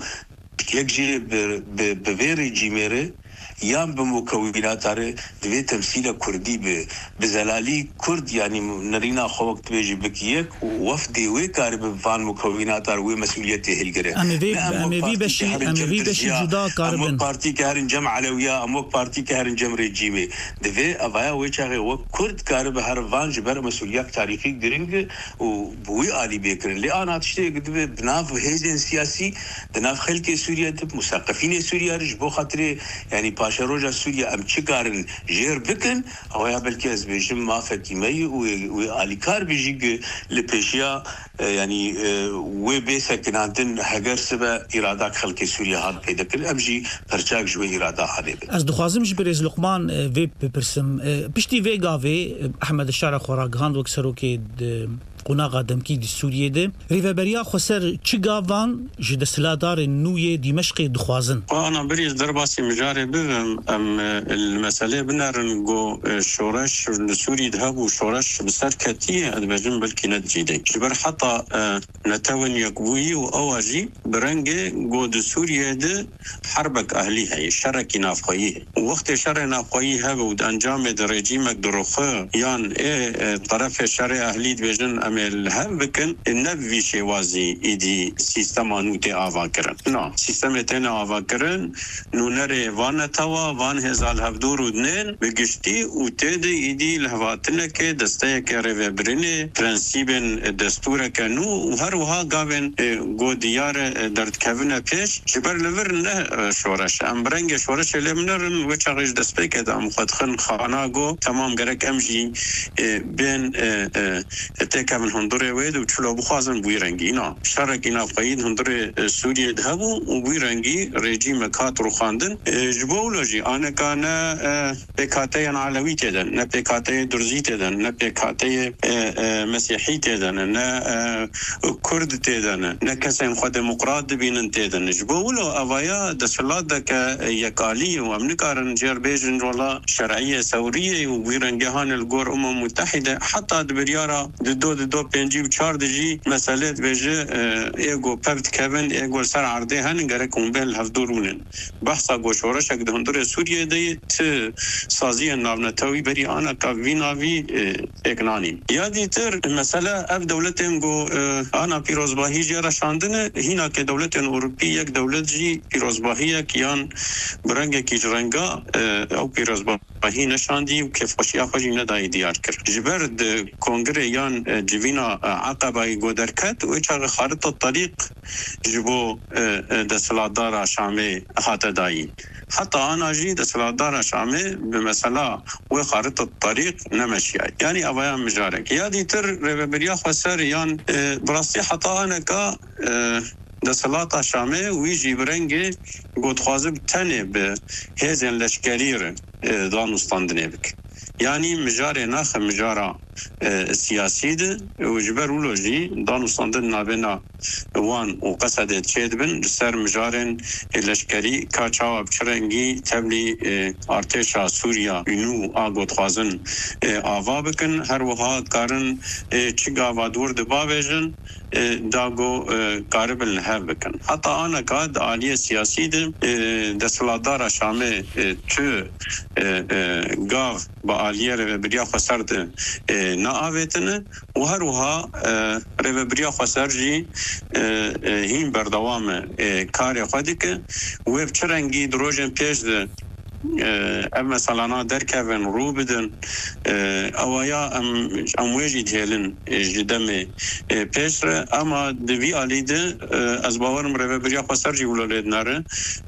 Speaker 3: يكجي بفيري جيميري يام بمكونات على دوي تمثيل كردي بزلالي كرد يعني نرينا خوقت بيجي بكيك وفدي وكارب فان مكونات على ومسؤوليته الجري
Speaker 2: أمي في أمي في بشي أمي في بشي جدا كاربن
Speaker 3: أمو بارتي كهرن جمع علويا أمو بارتي كهرن جمع رجيمي دوي أفايا ويشاغي وكرد كارب هرفان جبر مسؤوليات تاريخي جرينج وبوي علي بيكرن لأ أنا تشتي قد بناف هيزن سياسي بناف خلك سوريا مثقفين سوريا رجبو خاطري يعني باشا روجا سوريا ام تشكارن جير بكن او يا بالكاز بيجم ما فتيمي والي كار بيجي لبيشيا يعني وي بيسكن عندن هاجر سبا ارادات خلق سوريا هاد بيدا كل امجي برچاك جوي اراده حبيب
Speaker 2: از دخوازم جبريز لقمان في برسم بشتي فيغا في احمد الشارع خوراغاند وكسروكي قناغا دمكي دي سوريا دي ريفابريا خسر تشيغافان جد سلادار نويه دمشق دخوازن
Speaker 5: انا بريز درباسي مجاري بهم ام المساله بنرنغو شورش سوري ذهب وشورش بسر كتي ادبجن بلكي نتجيدي جبر حتى نتون يقوي واواجي برنجي جو دي سوريا دي حربك اهلي هي شركي نافقيه وقت شر نافقيه ود انجام رجيمك دروخه يان اي طرف شر اهلي دبجن الهم بكن النبي شوازي إيدي سيستم نوتي آواكرن نا سيستم تنا آواكرن نونري وانا توا وان هزال هفدور ودنين بگشتي وتدي إيدي لهواتنا كي دستايا كريفي بريني ترانسيبن دستورة كنو وهر وها قابن قو ديار درد كفنا پیش جبر لور نه شورش امبرنگ شورش لمنرن وچاقش دسپيك ادام خدخن خانا قو تمام گرك امجي بين تكا من هندورة ويد وشلو بخازن بويرنجينا شاركينا قيد هندورة سوريا ذهبوا وبويرنجي رجيم كاترو خاندن جبولوجي أنا كان بكاتي علوي تدن نا بكاتي درزي تدن نا بكاتي مسيحي تدن نا كرد تدن نا كسم خد ديمقراط بينن تدن جبولو أوايا دسلات دك يكالي وأمريكا جير بيجن ولا شرعية ثورية وبويرنجهان الجور أمم متحدة حتى دبريارا دو دو پنجی و چهار دجی مسئله بجه ایگو پفت کبن ایگو سر عرضه هن گره کنبل هفدورونن بحثا گوشورش اگه دهندور سوریه دی ت سازی ناونتاوی بری آنا که ویناوی اکنانی یادی تر مسئله اف دولتیم گو آنا پیروزباهی جی رشاندنه هینا که دولت اروپی یک دولت جی پیروزباهی کیان برنگ کی جرنگا او پیروزباهی نشاندی و که فاشیا خوشی ندایی دیار کرد جبرد کنگره یان جوینا عقبه گودرکت و چاق خارطه الطريق جبو دسلادار شامي هات داي حتى انا جي دسلادار شامي بمثلا و خارطه الطريق نمشي يعني ابايا مجارك يا دي تر بريا خسر يان براسي حتى انا كا دسلاتا شامي ويجي برنجي قد خازب تاني بهزن لشكرير دانوستاندني بك يعني مجاري ناخ مجارة سياسي ده وجبر ولوجي دانو صندن نابنا وان وقصد تشيد بن سر مجارن الاشكري كاچاو بچرنگي تبلي ارتشا سوريا ينو اگوت خازن آوا بكن هر وها كارن چگا وادور دباوجن داغو قاربل هاف بكن حتى انا قاد عاليه سياسي ده دسلادار شامه تو گاف با عاليه بريا خسرت نا آویتنه و هر وها ربریا خسرجی هین بردوام کار خودی که و بچرنگی دروژن پیش ده ام مثلا در کفن رو بدن اوایا ام امواجی دهلن جدم پیشر اما دوی آلیده از باورم رو بریا خسرجی ولاد نره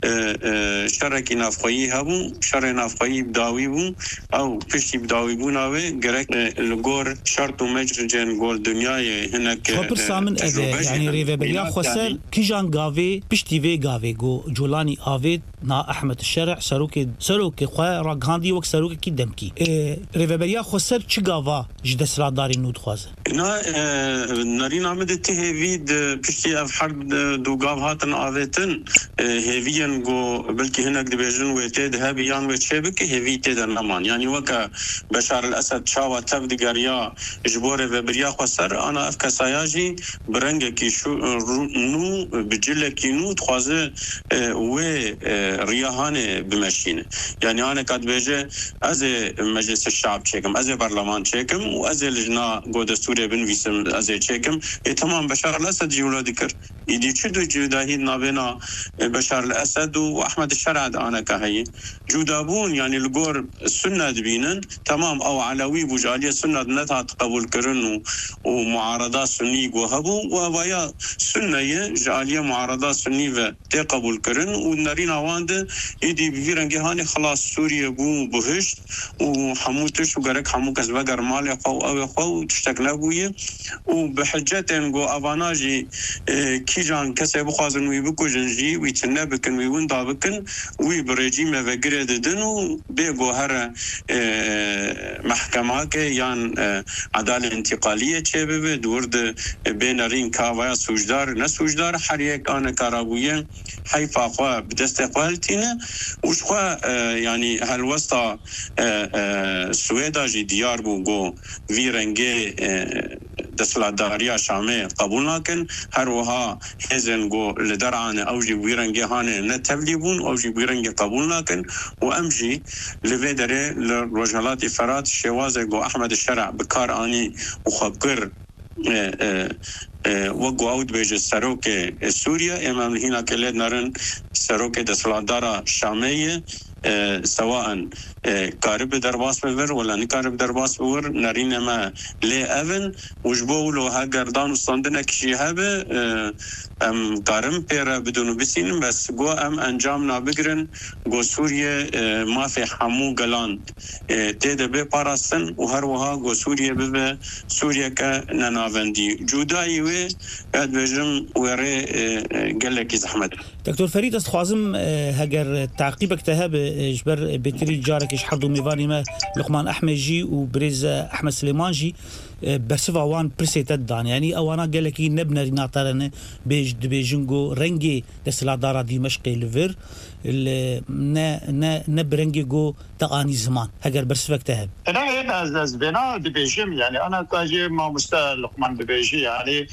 Speaker 5: شرکی نافخایی هبون شر نافخایی بداوی بون او پشتی بداوی بون اوه گرک لگور شرط و مجر جن گول دنیای هنک
Speaker 2: خبر سامن اوه یعنی ریو بریا خسر کی جان گاوی پشتی وی گاوی گو جولانی آوید نا احمد الشرع سروك سروك خو راغاندي وك سروك كي دمكي ريفبريا خسر تشغافا جد سلاداري نود خوازه
Speaker 5: نا نارين عمد تهيفيد بشتي اف حرب دو غاف هاتن اويتن هيفيان جو بلكي هناك دبيجن ويتد هابيان وتشبك هيفي تد نمان يعني وكا بشار الاسد شاوا تبد غاريا جبور ريفبريا خسر انا اف كساياجي برنگ كي شو نو بجله كي نو تخوازه و رياهانه بمشينه يعني انا قد بيجي از مجلس الشعب تشيكم از برلمان تشيكم واز لجنه قود سوريا بنفيسم از تشيكم تمام بشار الاسد جولا ذكر يدي تشدو جداهي نابنا بشار الاسد واحمد الشرع انا كهي جودابون يعني الجور السنه دبينن تمام او علوي بوجاليه سنه نتها تقبل كرن ومعارضات سني وهبوا ويا سنه جاليه معارضات سني تقبل كرن ونرينا واند يدي بيرنجي هاني خلاص سوريا بو بهشت وحموتش وقرك حمو كسبقر مالي خو او خو تشتكنا بويه وبحجتين جو افاناجي كي جان كسب خازن وي بكو جنجي ويتنبكن وي وندابكن وي بريجيم فغريدن وبيغو هر محكمه يان عداله انتقاليه تشبه دورد بينرين كاويا سوجدار نسوجدار حريق انا كارابويه حيفا خو بدستقبالتنا وشخوا يعني هالوسطى سويدا جي ديار بوغو فيرنجي دسلاداريا شامي قبول لكن هروها هزن جو لدرعانه اوجي ويرنجي هانه نتبليبون اوجي ويرنجي قبول لكن وامجي لفيدري لرجالات فرات شوازه جو احمد الشرع بكار اني وخبر وقو عود بيج سروك سوريا امام هنا كلاد نرن سروك دسلادارا شاميه سواء قارب درباس بور ولا نقارب درباس بور نرين ما لي اون وجبو لو هاجردان وصندنا كشي هبه ام قارم بيرا بدون بسين بس جو ام انجامنا بگرن جو سوريا ما في حمو قلان تيد بي باراستن وهر وها جو سوريا بي سوريا كنناوندي جوداي وي قد بجم وري قالك زحمت
Speaker 2: دكتور فريد استخوازم هاجر تعقيبك تهاب جبر بتري جارك ايش حضو ميفاني ما لقمان احمد جي وبريز احمد سليمان جي برسفا وان برسيتد دان يعني اوانا قال لك نبنا ناطرنا بيج بيجنجو رنجي دسلادارا دمشق لفر نا نا نبرنجي جو تقاني زمان هاجر برسفك تهاب
Speaker 6: انا هنا از بنا بيجم يعني انا كاجي ما مستوى لقمان بيجي يعني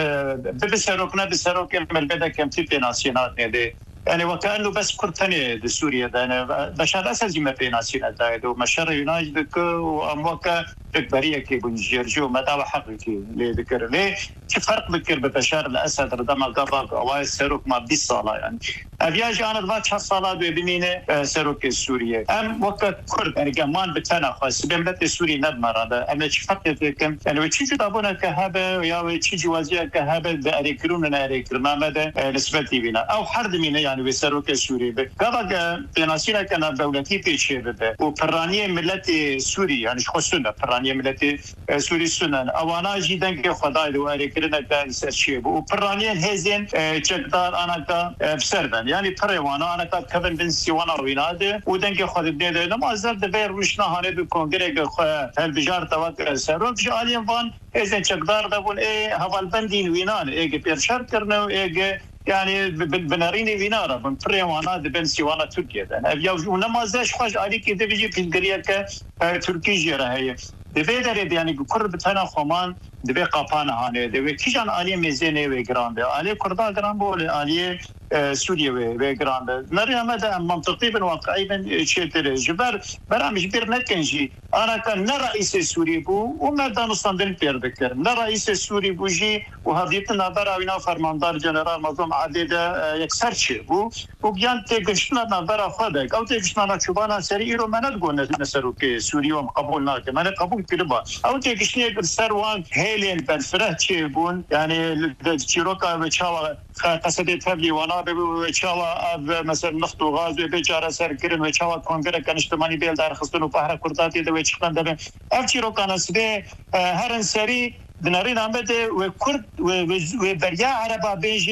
Speaker 6: بسروكنا بسروك من بدا كم في ناسيونال دي يعني وكأنه بس كرتني دسوريا ده أنا بشار أساسي ما في ناسينا ده ومشار يونايتد وأموكا تكبرية كي بنجرجو ما دعوة حقيقي ليه ذكر ليه في فرق ذكر ببشار الأسد رضما قبض أواي سروك ما بدي الصلاة يعني أبياج أنا ضبط هالصلاة ببنينة سروك السورية أم وكا كرد يعني كمان بتنا خاص بملت السوري نبمر هذا أما فرق ذكر يعني وتشيجي دابونا كهبة ويا وتشيجي وزير كهبة بأريكرون أريكر ما مدى نسبتي بنا أو حرد منا يعني بسروك السوري قبل بناسينا كان دولتي تيجي بده وبرانية ملت السوري يعني شو سنة برانية ملت سوري سنة أوانا جدا كخداي لو أريكرنا كان سرشيب وبرانية هزين جدار أنا كا بسربن يعني بريوانا أنا كا كفن بن سيوانا رويناده ودنك خد الدنيا ده ما زال دبير وشنا هني بكونغرس هالبجار توقع سروك جالين فان هزين جدار ده بقول إيه هالبندين وينان إيه بيرشار كرنا إيه يعني بناريني فينارا من بريوانا دبن سيوانا تركيا ده أبيا ونما زاش خش عليك كده بيجي في الجريا كتركيا جرا هي دبيدر يعني قرب تنا خمان دبي قابانا هاني دبي كيجان عليه ميزانه وجراند عليه كردا جراند بول عليه سوريا وجراند نرى مدى منطقي بالواقعي من شيء جبر برامج بير نكنجي انا كان رئيس سوري بو ومدى نصندن بير بكر رئيس سوري بوجي وهديتنا براوينا فرماندار جنرال مظلوم عدد يكسر شيء بو وبيان تجشنا نبرا خدك او تجشنا شبانا سري رو مناد قلنا نسروك سوريا قبولنا كمان قبول كلبا او تجشني سروان هيلين بالفرات بون يعني الشيروكا بتشاوا قصدت فبلي وانا بتشاوا مثلا نفط وغاز بيجار سر كرن بتشاوا كونغرس كان اجتماعي بيل دار خصنا بحر كرداتي ده ويشكن ده الشيروكا نسبه هرن سري دنارين عمده وكرد وبريا عربا بيجن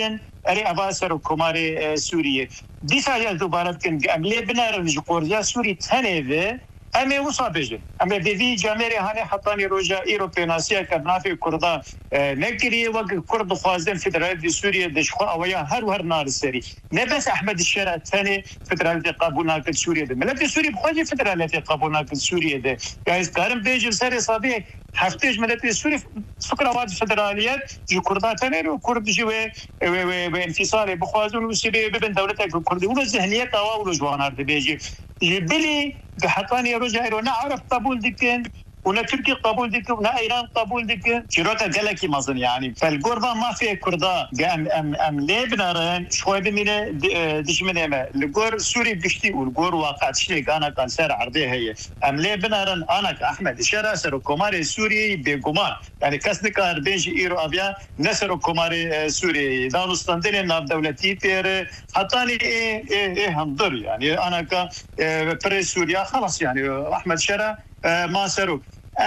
Speaker 6: اري اباسر وكوماري سوريا دي ساجه دوباره كن عمليه بنار جورجيا سوري تنيفه امي وصابجه امي في جاميري هاني حطاني روجا ايروبيناسيا كنافي كردا نكري وق كرد خوازن فدراليه سوريا دشخو اويا هر هر نار السري نبس احمد الشارع الثاني فدراليه قابونا في سوريا ده ملف سوريا بخوجي فدراليه قابونا في سوريا ده جايز كارم بيجي سري صبي حفتش ملف سوريا فكره واد فدراليات جو كردا ثاني وكرد جوي بانفصال بخوازن وسبي بين دولتك الكرد ولا ذهنيه او جوانار بيجي يبلي حطاني رجع ونا عرب قبول دكين ولا تركي قبول دكين ولا ايران قبول دكين شروطها جلكي مازن يعني فالقربة ما فيه كردا ام ام ام لبنان شوي بمينه دش منه القور سوري بشتي والقور واقع شيء انا كان سر عرضيه هي ام لبنان انا كاحمد شراسر كوماري سوري بقمان يعني كسنك اربيج ايرو ابيا نسر كوماري سوري دانستاندين ناب دولتي تير حطاني ايه ايه ايه هنضر يعني انا ك بريس سوريا خلاص يعني احمد شرا ما سرو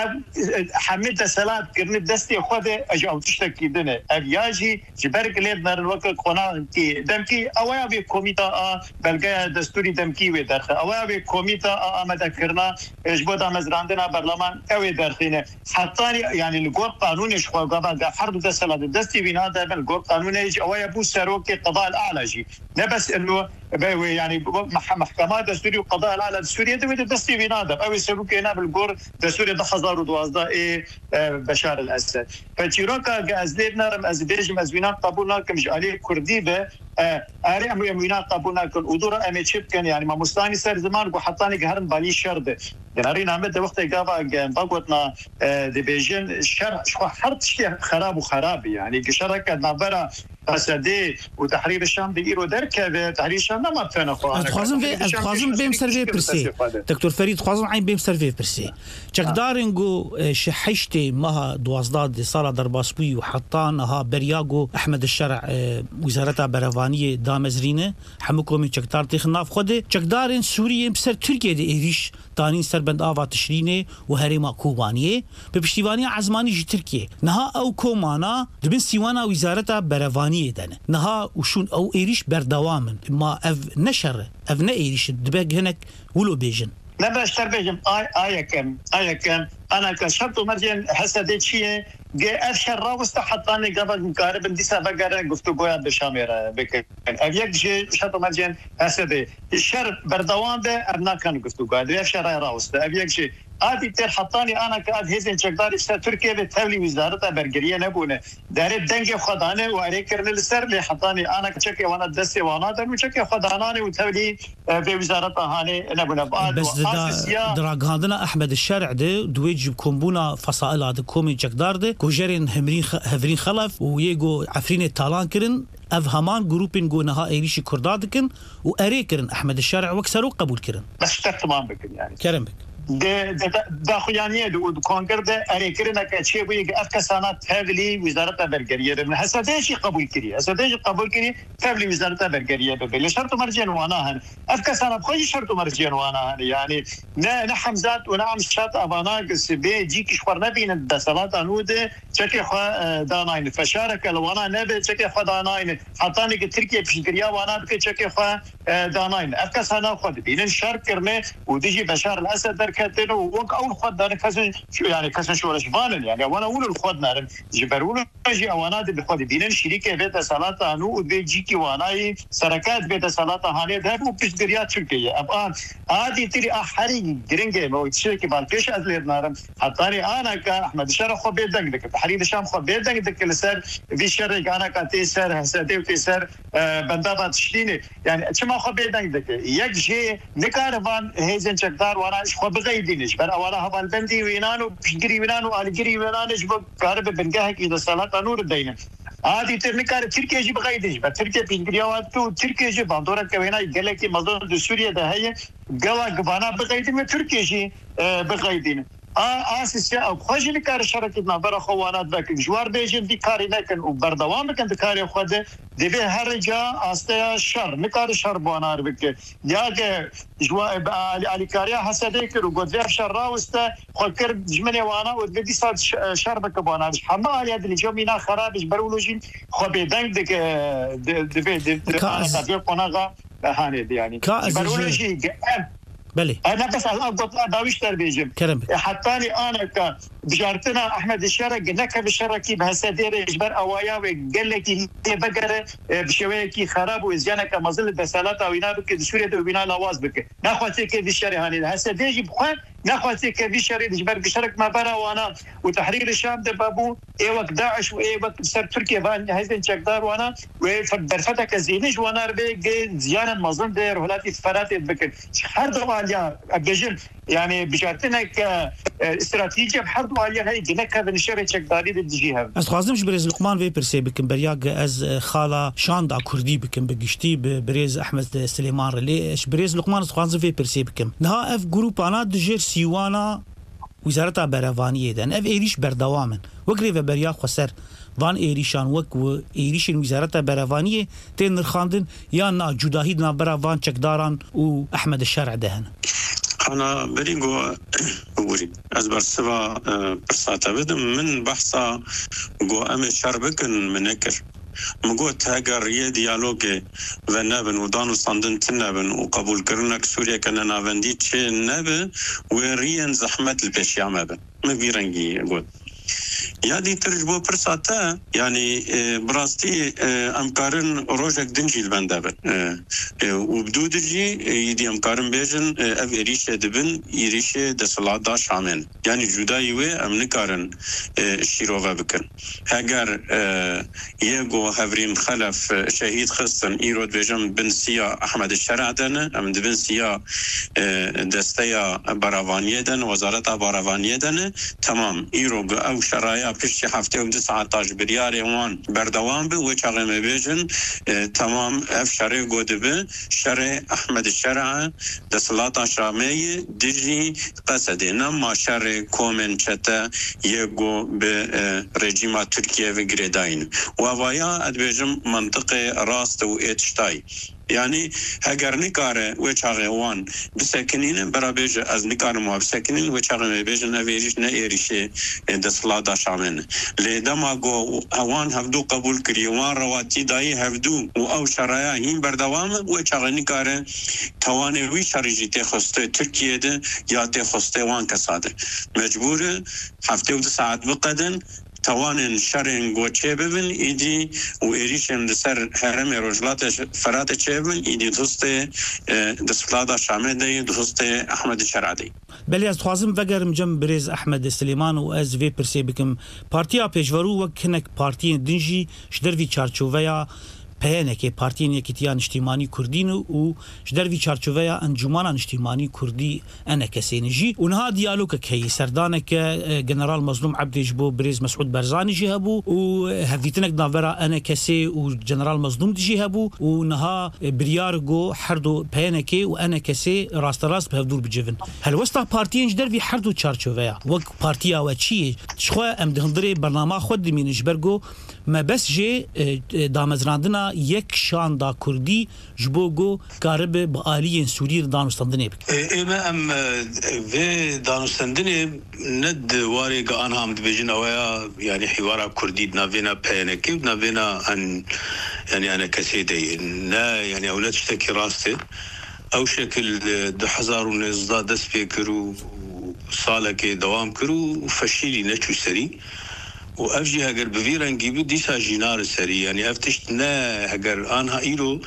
Speaker 6: حميد سلام كرني دستي خده اجاو تشتكي دنا ابياجي جبرك ليدنا الوقت قناه كي دمكي اويا بي كوميتا بلغا دستوري دمكي و درخه اويا بي كوميتا امد كرنا اجبودا مزراندنا برلمان اوي درخينه حتى يعني القور قانون ايش خو قبل فرض دسلا دستي بنا ده القور قانون ايش اويا بو سروك القضاء الاعلى جي لا بس انه يعني محكمه دستوري والقضاء الاعلى السوري ده دستي بنا ده اوي سروك هنا بالقور دستوري ده ألفين واتناشر إيه بشار الأسد فتيروكا جازدنا رم أزبيج مزوينا قبولنا كمش عليه كردي به أري أمر يمينا قبولنا كل ودورة أميتشيب كان يعني ما مستاني سر زمان وحطاني جهرن بالي شرده يعني رينا عمد وقت جابا بقولنا دبيجن الشر شو حرت شيء خراب وخراب يعني شركة نبرة فسادة وتحرير الشام بيرو دركة تحرير الشام ما بتنا خوانا
Speaker 2: خازم في خازم بيم سيرفي برسي دكتور فريد خازم عين بيم سيرفي برسي چقدارنگو شحشتي مها دوازداد سالا درباسبوي وحطانها برياغو احمد الشرع وزارة برفانية دامزرينه حمكومي چقدار تخناف خده چقدارن سوريا بسر تركيا دي ايريش تانين سربند آوا تشرينه وهريما كوبانيه بپشتیوانی عزمانی جي تركيا نها او كومانا دبن سيوانا وزارة برفانية دنه نها وشون او ايريش بردوامن ما اف نشر اف نا ايريش دباق هناك ولو بيجن
Speaker 6: لا بشتر بيجم آي آي كم آي كم أنا كشرط مرجع حسدت شيء جاء أشهر راوست حطاني قبل مقارب انديسا بقرا قفتو قويا بشاميرا بك أبيك شيء شرط مرجع حسدت الشر بردوان ده أبنا كان قفتو قويا أشهر راوست أبيك شيء آدي تر حطاني أنا كأد هزين شقدار إشتا تركيا بتولي وزارة برجرية نبونه دارب دنجي خدانه وأريكرن السر اللي حطاني أنا كشكي وانا دستي وانا دن وشكي خداناني وتولي بوزارة هاني نبونه
Speaker 2: بس دا دراغاندنا أحمد الشارع ده دويج بكمبونا فصائل هذا كومي شقدار ده كوجرين همرين هفرين خلف ويجو عفرين التالان كرن أفهمان جروبين جو نها إيريشي كردادكن وأريكرن أحمد الشارع وكسروا قبول كرن
Speaker 6: بس تمام بكن يعني
Speaker 2: كرم بك
Speaker 6: ده ده خوانيه دو كونغر ده اريكرنا كشي بيجي افكسانات تابلي وزاره برجريه من حسده شيء قبول كري حسده قبول كري تابلي وزاره برجريه بل شرط مرجين وانا افكسانات خوي شرط مرجين وانا يعني نا حمزات ونعم شات ابانا بي جيك شورنا بين الدسلات انود شكي خ داناين فشارك وانا نبي شكي خ داناين حطاني تركيا بشكريا وانا بك شكي خ داناين افكسانات خد بين الشرق كرمه وديجي بشار الاسد كاتنو وق اول خد انا كسن شو يعني كسن شو رشبان يعني وانا اول الخد نار جبرون اجي وانا دي بخد بين شركه بيت صلاه انو ودي جيكي وانا شركات بيت صلاه هاني ده وبشدريا تركيا ابان عادي تري احري جرينجه مو شركه بالكش ازلير نار حطاني انا كاحمد شرخ خو بيدنك دك تحرير الشام خو بيدنك دك لسر في شرك انا كتيسر حسدي وتيسر بندابات شتيني يعني كما خو بيدنك دك يك شيء نكارفان هيزن چقدار وانا خو بغيدينش بر اولا هبال بندي وينانو بشجري وينانو الجري وينانش بقارب بنجاه كده صلاه نور الدين عادي ترنكار تركيا جي بغيديش بتركيا بنجريا واتو تركيا جي باندورا كوينا جلكي مزون سوريا ده هي جوا غبانا بغيدين تركيا جي بغيدين آسیسیا او خوشی کار شرکت ما برای خوانات بکن جوار بیجن دی کاری نکن و بردوام بکن دی کاری خود دی به هر جا آسته شر نکار شر بانار بکن یا که جوار علی کاری حسده کر و گذر شر راوسته خود کرد جمنی وانا و دی سال شر بک بانار همه علی دلی جو مینا خرابش برولوجین خود بدنگ دی دی دی دی دی قناغا هانی دیانی برولوجی
Speaker 2: بله
Speaker 6: انا بس الان بطلع داويش تربيجم حتى لي انا ك بجارتنا احمد الشرق نك بالشركي بهالسدير اجبر اوايا وقال لك بقره بشويكي خراب وزيانك مازال بسالات او ينابك سوريا وبنا لواز بك ناخذ كيف الشري هاني هالسدير بخان ناخذ كيف الشري اجبر بشرك ما برا وانا وتحرير الشام دبابو اي وقت داعش واي وقت سر تركيا فان هيزن شقدار وانا وفرفتك زينش وانا ربي زيانا مازال دير ولاتي فرات بك هر دواليا بجن يعني بجارتنا كاستراتيجيه بحرب واليا هي دينك هذا الشري شقداري دجيها
Speaker 2: از خوازم برز لقمان وی پرسی بکن بریاگ از خالا شاندا کردی بکن بگشتی برز احمد سلیمان رلی برز لقمان از خوازم وی پرسی بکن نه اف گروپ انا دجر سیوانا وزارت بروانیه دن اف ایریش بردوامن وگری و بریاگ خسر وان ایریشان وک و ایریشن وزارت بروانیه تن نرخاندن یا نا جداهی نا بروان چکداران و احمد الشرع دهن
Speaker 5: أنا بريجو أقولي أزبر سبا برساتة بدم من بحثا جو أم شربكن منكر مقول تاجر يه ديالوج ونبن ودانو صندن تنبن وقبول كرنك سوريا كنا نبندي شيء نبن وريان زحمة البشيامة بن ما بيرنجي أقول يادي ترجبو برساتا يعني براستي امكارن روجك دنجي البندابن وبدودجي يدي امكارن بيجن اف اريشه دبن يريشه دسلا دا شامن يعني جداي وي امنكارن شيروفا بكن هاجر يغو هفريم خلف شهيد خصن ايرود بيجن بن سيا احمد الشرع دن ام بن سيا دستيا براوانيه دن وزاره براوانيه دن تمام ايرو او شرايا بشي هفته و تسعتاش بريار وان بردوام به و چاقمه بيجن تمام اف شرع گودبه شرع احمد الشرع دسلاتا شامي دجي قصده نما شرع کومن چتا يگو به رژیم ترکیه و گریداین و وایا ادبجم منطقه راست و اتشتای يعني هاجر نكاره وشاغي وان بسكنين برابيج از نكار مو بسكنين وشاغي بيجن افيريش نيريشه دسلا دا شامن لدما جو اوان هفدو قبول كري وان رواتي داي هفدو او شرايا هين بردوام وشاغي نكاره تواني وي شارجي تخسته تركيا ده يا تخسته وان كساده مجبور هفته و ساعت بقدن توان شرین گوچه ببین ایدی و ایریشم دسر هرم روجلات فرات چه ببین ایدی دوست دسفلادا شامل دی دوست احمد شرعی
Speaker 2: بله از خوازم وگرم جم برز احمد سلیمان و از وی پرسی بکم پارتیا پیشورو و کنک پارتی دنجی شدر وی چارچوبیا پیانه پارتین یکیتیان اجتماعی کردین و جدروی چارچوبه انجمن اجتماعی کردی انا کسینجی اونها دیالوگ کی سردانه که جنرال مظلوم عبدجبو برز مسعود برزانی جهبو و هفیتنک ناورا انا کسی و جنرال مظلوم جهبو و نها بریارگو حردو پیانه کی و انا کسی راست راست به دور بجون هل وسط پارتین جدروی حردو چارچوبه وک پارتیا و چی شخو ام دهندری برنامه خود مینش برگو ما بس جه دامزراندنا یک شاندا کردی جبوگو کارب با آلیین سوری دانستندنه بک.
Speaker 3: ایما ام و دانستندنه ند واری که آنها هم دبیجن اویا یعنی حوار کردی نوینا پیانکی و نوینا ان یعنی انا کسی دی نه یعنی اولاد شتکی راسته او شکل دو هزار و نوزده دست بکرو ساله که دوام کرو فشیلی نچو سری و افجی هگر بویرنگی بود دیسا جینار سری یعنی افتشت نه هگر آنها ایرو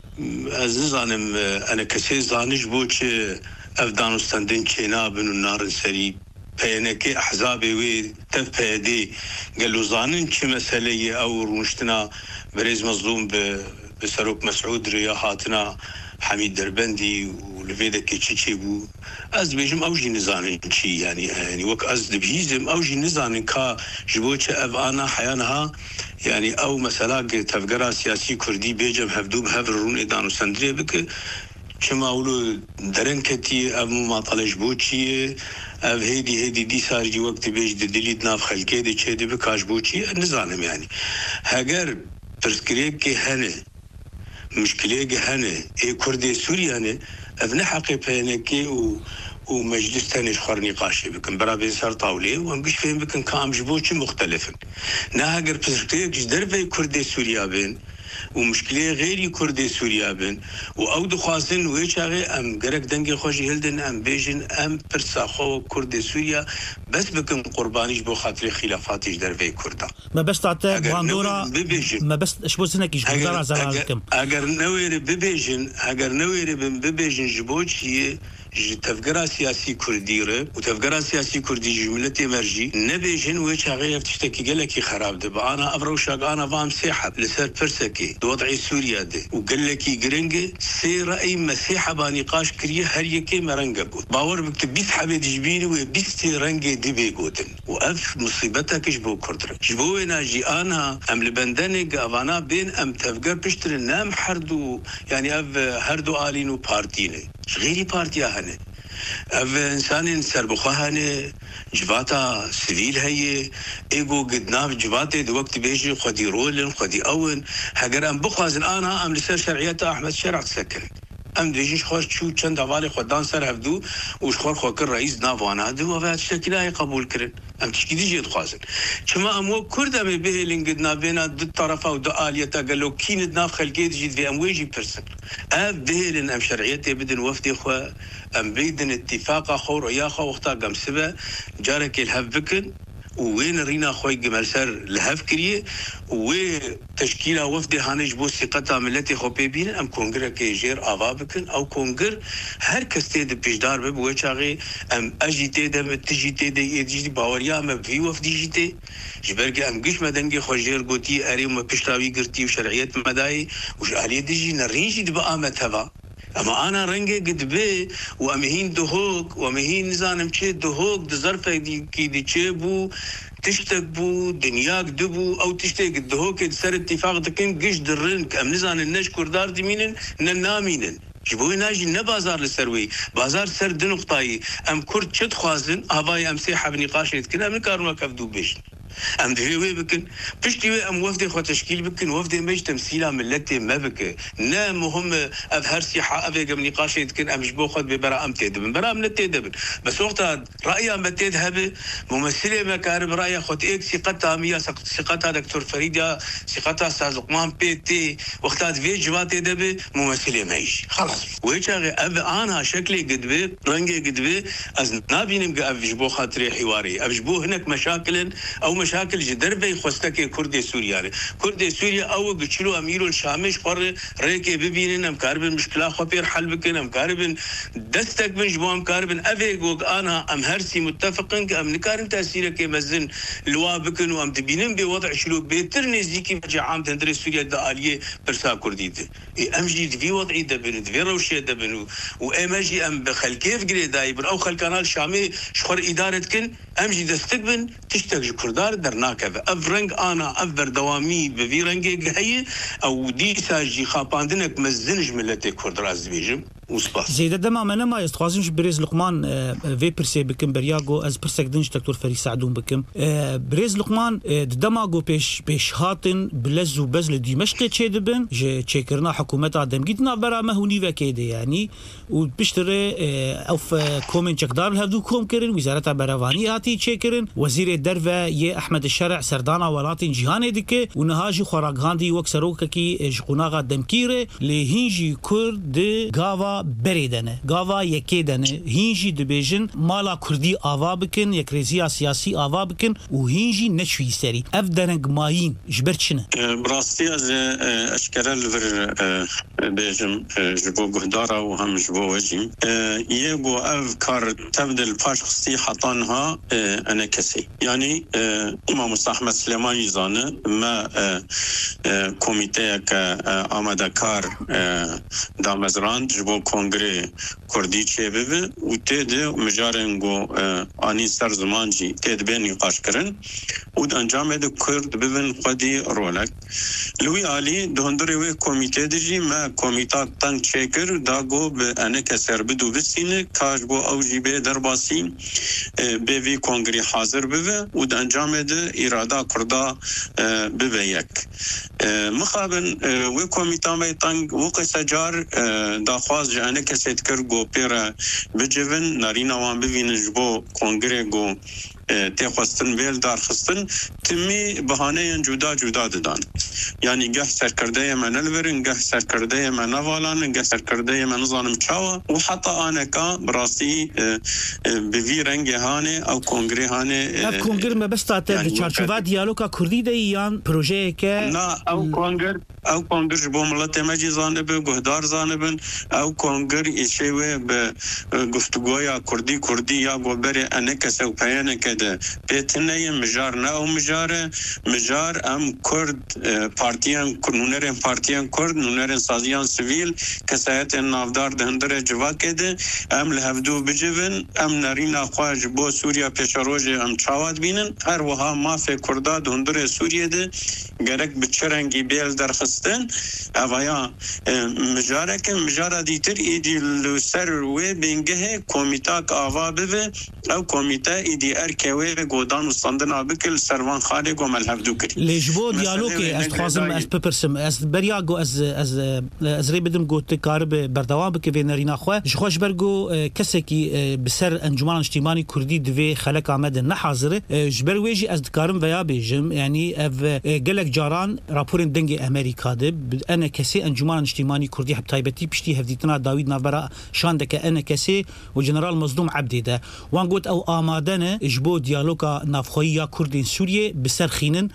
Speaker 3: از نزانم انا کسی زانش بود چه افدانستندن چه نابن و نارن سری پیانکه احزابی وی تف پیدی قالو زانن چه مسئله او رونشتنا برز مظلوم بسروک مسعود ریاحاتنا حمید دربندی و لفيدا كيتشي بو از بيجم اوجي نزانين شي يعني يعني وك از دبيزم اوجي نزانين كا جبوتش اف انا حيانها يعني او مثلا تفقرا سياسي كردي بيجم هفدو بهفرون ادانو سندري بك كما أقولوا درنكتي أم ما طلش بوتشي أب هيدي هيدي دي صار جي وقت بيج دليد ناف خلكي دي شيء دي بكاش بوتشي نزانم يعني هاجر برسكريك هنا مشكلة هنا إيه كردي سوريا هنا أبنى حقي بينكي و ومجلس تاني شخر نقاشي بكن برا بين صار طاولة ومقش فين بكن كام جبوتش مختلفا ناهاجر برسكريك جدر في كردي سوريا بين ومشكلة غير كردي سوريا بن وأود خاصن ويشاغي أم جرك دنجي خوشي هلدن أم بيجن أم برساخو كردي سوريا بس بكم قربانيش بو خاطر خلافاتيش در في كردا
Speaker 2: ما بس تعطي باندورا ما بس شبو سنك يجبو زرع زرعكم
Speaker 3: أجر نوير ببيجن أجر نوير ببيجن جبوتشي تفكرة سياسي كرديرة وتفكرة سياسي كردي جملة مرجي نبيجن ويش غير تشتكي قالك خراب دبا أنا أفروشك أنا فام سيحب لسر برسكي وضعي سوريا ده وقال لك جرينج سي رأي مسيحة بنقاش كريه هر يكي مرنجة بود باور بكتب بيس حبيت جبيني وبيس رنجة دي بيجودن وأف مصيبتك جبو كردرة جبو ناجي أنا أم لبندنك أفانا بين أم تفكر بشتر النام حردو يعني أف هردو آلينو بارتيني غيري بارتيا هني أف إنسان سربخه هني جباتا سبيل هي إيجو قد ناف جباتي دو وقت بيجي خدي رولن خدي أون هجر أم بخازن أنا أم لسر شرعيات أحمد شرع تسكن أم ديجيش خوش شو چند حوالي خدان سر هفدو وش خور خوكر رئيس نافوانا دو وفات شكلها قبول كرن أم تشكي ديجي تخازن كما أمو كرد أمي به لنقد نابينا دو طرفا ودو آليتا قالو كين ناف خلقيت جيد في أم ويجي برسن أف به لن أم شرعيتي بدن وفدي خوا أم بيدن اتفاقا خور وياخا وقتا قم سبا جارك الهف بكن وين رينا خوي جمال سر لهف كريه وتشكيله وفد هانج بو ثقتها ملتي خو بيبين ام كونغر كيجير افابكن او كونغر هر كستي د بيجدار به بوچاغي ام اجيتي دم تجيتي دي يجي باوريا ام في وفد جيتي جبرك ام قش مدنجي خوجير غوتي اري ما بيشتاوي غرتي وشرعيات مداي وش علي ديجي نريجي بامتها اما انا رنگه قد بي وامهين دهوك وامهين نزانم چه دهوك دظرف دي كي دي چه بو تشتك بو دنياك دبو او تشتك دهوك سر اتفاق دكن قش درنك ام نزان النش كردار دمينن ننامينن جبوي ناجي نبازار لسروي بازار سر دنقطاي ام كرد چد خوازن هواي ام سيحة بنقاش يتكن ام نكارما كفدو بيش ام دهوي بكن بشتي ام وفد خو تشكيل بكن وفد مج تمثيله ملتي ما بك نا مهم افهر سيحه افيق من نقاش يتكن ام جبو خد ببرا ام تدب برا من تدب بس وقتها رايها ما تذهب ممثله مكارب رايها خد اكس ثقتها مية ثقتها دكتور فريده ثقتها استاذ لقمان بي تي وقتها في جوات تدب ممثله مايش خلاص ويشاغي انا شكلي قد بي رنجي قد بي از نابينم اف جبو خاطري حواري اف جبو هناك مشاكل او مشاكل جدر بي خوستك كردي سوريا كردي سوريا او قتلو اميرو الشامش قر ريكي ببينن ام كاربن مشكله خبير حل بكن ام كاربن دستك من جبو ام كاربن افيغو انا ام هرسي متفقن ام نكارن تاثيرك مزن لوا بكن وام تبينن بوضع شلو بيترني زيكي بجي عام تندري سوريا داليه برسا كردي ام جي في وضعي دبن في روشي دبن وامجي ام بخلكيف قري دايبر او خل كانال شامي شخر ادارتكن ام جي دستكبن تشتك كردار درناك افرنج انا افر دوامي بفيرنج هي او دي ساجي خاباندنك مزنج ملتي كرد راز بيجم وسباس
Speaker 2: زيد دما ما ما يستخازنش بريز لقمان في برسي بكم برياغو از برسك دنج دكتور فري سعدون بكم بريز لقمان دماغو بيش بيش هاتن بلزو بزل دمشق تشدبن جي تشكرنا حكومه ادم جدنا برا ما هوني وكيده يعني وبشتري او كومن جقدار هذو كوم كرن وزاره برافاني هاتي تشكرن وزير الدرفه ي احمد الشرع سردانا ولاتين جهان ديك ونهاجي خوراغاندي وكسروككي جقوناغا دمكيره لهينجي كرد غاوا بريدنه غاوا يكيدنه هينجي دبيجن مالا كردي آوا بكن يكريزيا سياسي آوا بكن وهينجي نشوي سري افدنق ماين جبرتشنه
Speaker 5: براستي از اشكال الفر بيجم جبو قهدارا وهم جبو وجيم يبو اف كار تبدل باش خصي حطانها انا كسي يعني امام احمد سليمان يزانه ما كوميتيه ك آماده كار دامزراند جبو کنگره کردی چه ببه و تید مجارنگو آنی سر زمان جی تید بینی قاش کرن و انجام ده کرد ببن خودی رولک لوی آلی دهندره و کمیته دیجی ما کمیتا تنگ چکر داگو به انک سر بدو بسینه کاش بو او جیبه در باسی به وی کنگری حاضر ببه و انجام ده اراده کردا ببه یک مخابن و کمیتا می تنگ و قصجار داخواز جانه کسی تکر گو پیرا بجون نارینا وان ببینن جبو کنگره گو تخواستن ویل دار خستن تمی بهانه جدا جدا دادن یعنی گه سرکرده من الورن گه سرکرده من نوالان گه سرکرده من ظالم چاوا و حتی آنکا براسی به وی رنگ هانه او کنگره هانه
Speaker 2: اف کنگره ما بس تاته چارچوبا دیالوگا کردی دی یان پروژه که
Speaker 5: نه او کنگره او کنگر جبو ملت مجی زانبه گهدار زانبن او کنگر ایشوه به گفتگویا کردی کردی یا گوبره انکس او پیانه کده پیتنه مجار نه او مجار مجار ام کرد پارتیان نونرین پارتیان کرد نونرین سازیان سویل کسایت نافدار دهندر جوا کده ام لحفدو بجون ام نارین اخواج بو سوریا پیشاروژ ام چاواد بینن هر وها مافی کرده دهندر سوریه ده گرک بچرنگی بیل درخستن اویا مجاره که مجاره دیتر ایدی لسر و بینگه کمیتاک آوا ببه او کمیتا ایدی ارکوه گودان و سندن آبکل سروان خاله گو ملحف دو کری
Speaker 2: لیجبو دیالوگی از خوازم از بپرسم از بریا گو از از از ری بدم گو تکارب بردوام بکه و نرینا خواه جخوش برگو کسی که بسر انجمان اجتماعی کردی دوی خلق آمد نحاضره جبر ویجی از دکارم ویا بیجم یعنی اف گلک جاران راپورن دنگ امریکا ده انا کسی انجمان اجتماعی کردی حب تایبتی پشتی هفدیتنا داوید نابرا شانده که انا کسی و جنرال مظلوم عبدی ده وان گوت او آمادنه اجبو دیالوگا نافخویی یا کردین سوریه بسر خینن